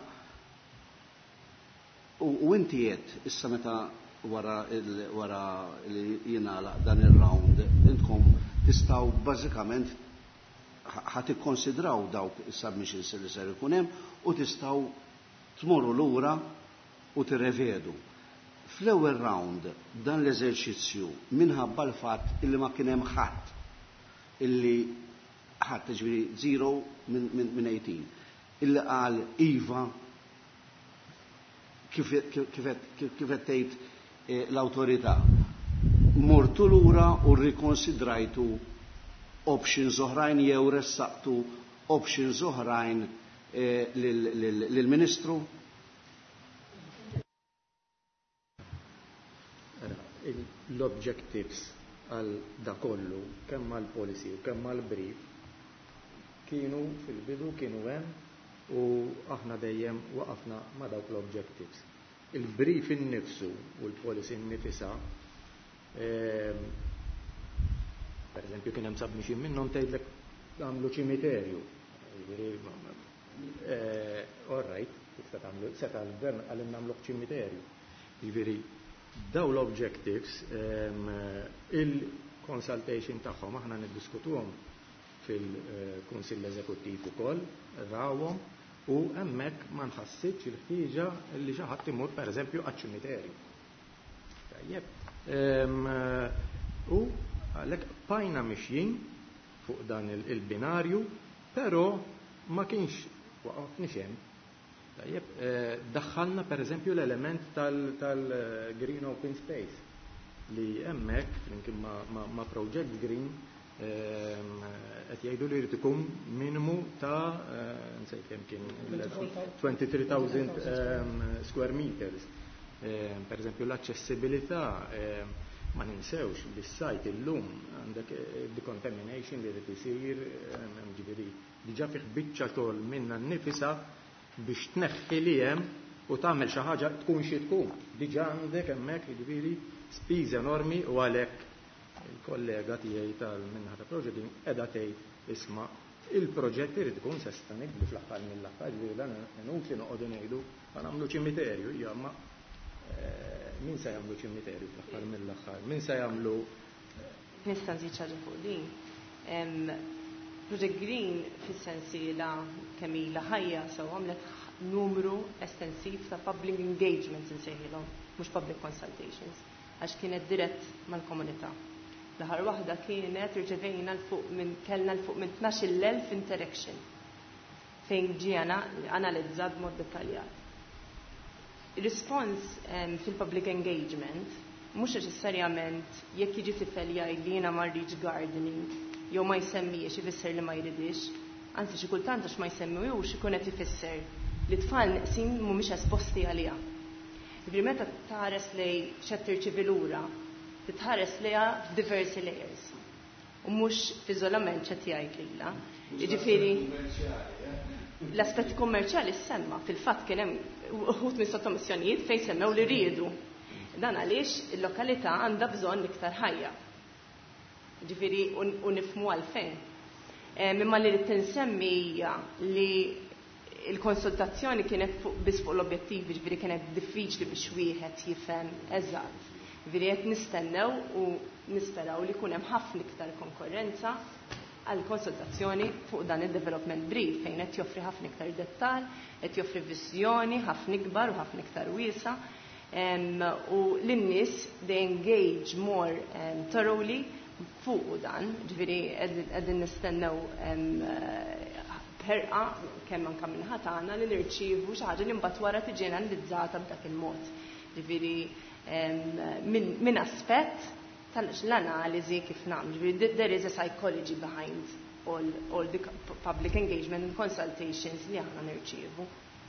U inti qed issa meta wara li jingħalaq dan ir-round intkom tistgħu bażikament ħadd ikkonsidraw dawk is-submissions li ser ikun hemm u tistgħu tmorru lura u tirrevedu. Fl-ewwel round dan l-eżerċizzju minħabba l-fatt illi ma kien hemm ħadd illi ħadd ġifieri zero minn eighteen illi qal iva kif qed tgħid l-awtorità mortu lura u rrikonsidrajtu options oħrajn jew ressaqtu options oħrajn lill-Ministru? L-objectives għal da kollu kemm għal policy u kemm għal brief kienu fil-bidu kienu hemm u aħna dejjem waqafna ma' dawk l-objectives. Il-brief innifsu u l-policy innifisa per eżempju kien hemm submission minnhom tgħidlek għamlu ċimiterju. All right, kif se tagħmlu se tal-gvern għal nagħmlu ċimiterju. Jiġifieri daw l-objectives il-consultation tagħhom aħna niddiskutuhom fil-Kunsill Eżekuttiv ukoll, rawhom u hemmhekk ma nħassitx il-ħtieġa li xi ħadd imur pereżempju għaċ-ċimiterju. Tajjeb. U għalhekk bajna mixjin fuq dan il-binarju, però ma kienx waqafniex hemm. Tajjeb, daħħalna pereżempju l-element tal-green open space li hemmhekk flimkien ma' Project Green qed jgħidu li jrid ikun minimu ta' nsejt kemm kien twenty-three thousand square meters. Pereżempju l-aċċessibilità ma ninsewx li s-sajt illum għandek decontamination li rid isir ġifieri diġà fih biċċa xogħol minna nnifisha biex tneħħi li hemm u tagħmel xi ħaġa tkun xi tkun. Diġà għandek hemmhekk jiġifieri spiż enormi u għalhekk il-kollega tiegħi tal-minnaħa ta' proġett qiegħda tgħid isma' il-proġett irid ikun sostenibbli fl-aħħar mill-aħħar ġifieri dan inutli noqogħdu ngħidu nagħmlu ċimiterju hija ma min se jagħmlu ċimiterju fl-aħħar mill-aħħar? Min se jagħmlu Nista' nżid xi ħaġa fuq din. Project Green fis-sensiela kemm ilha ħajja sew għamlet numru estensiv ta' public engagements insejħilhom, mhux public consultations, għax kienet dirett mal-komunità. L-aħħar waħda kienet irċevejna l-fuq minn kellna l-fuq minn tnax-il elf interaction fejn ġiena analizzat b'mod dettaljat. Ir-rispons fil-public engagement mhux neċessarjament jekk jiġi tifel jgħid li jiena ma rridx gardening jew ma jsemmijiex ifisser li ma jridix, anzi xi kultant għax ma jsemmijux ikun qed ifisser li tfal neqsin mhumiex esposti għaliha. Jiġifieri meta tħares lej x'qed tirċievi lura, titħares lejha f'diversi layers u mhux f'iżolament x'qed jgħid lilha. Jiġifieri l-aspetti kummerċjali semma fil-fatt kien hemm uħud minn sottomissjonijiet fejn semmew li riedu. Dan għaliex il-lokalità għandha bżonn iktar ħajja. Ġifiri u nifmu għalfejn. Mimma li tinsemmi hija li il-konsultazzjoni kienet biss fuq l-objettivi, ġifiri kienet diffiċli biex wieħed jifhem eżatt. Ġifiri qed nistennew u nisperaw li jkun hemm ħafna iktar konkurrenza għal konsultazzjoni fuq dan il-development brief fejn qed joffri ħafna iktar dettall, qed joffri viżjoni ħafna ikbar u ħafna iktar wiesa' u l-nies they engage more thoroughly fuq dan, ġviri għedin nistennew perqa kemm anke minn ħatana li nirċievu xi ħaġa li mbagħad wara tiġi analizzata b'dak il-mod. Ġifieri minn aspett tal-analiżi kif nagħmlu. Ġifieri there is a psychology behind all, all the public engagement and consultations li aħna nirċievu.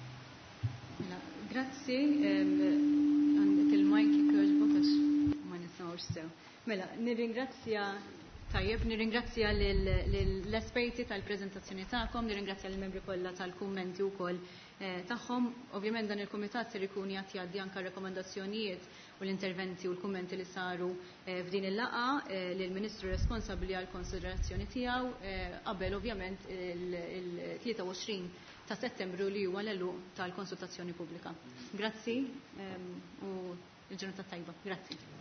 Grazzi, għandek il-mike jikroġbok għax ma nismawx sew. Mela, nirringrazzja tajjeb, nirringrazzja l-esperti tal-prezentazzjoni tagħkom, nirringrazzja l-membri kollha tal-kummenti wkoll tagħhom. Ovvjament dan il-kumitat ser ikun jagħti jgħaddi anke rekomandazzjonijiet u l-interventi u l-kummenti li saru f'din il-laqgħa lill-Ministru responsabbli għall konsiderazzjoni tiegħu qabel ovvjament il-tlieta u għoxrin ta' Settembru li huwa l-għeluq tal-konsultazzjoni pubblika. Grazzi u l-ġurnata tajba. Grazzi.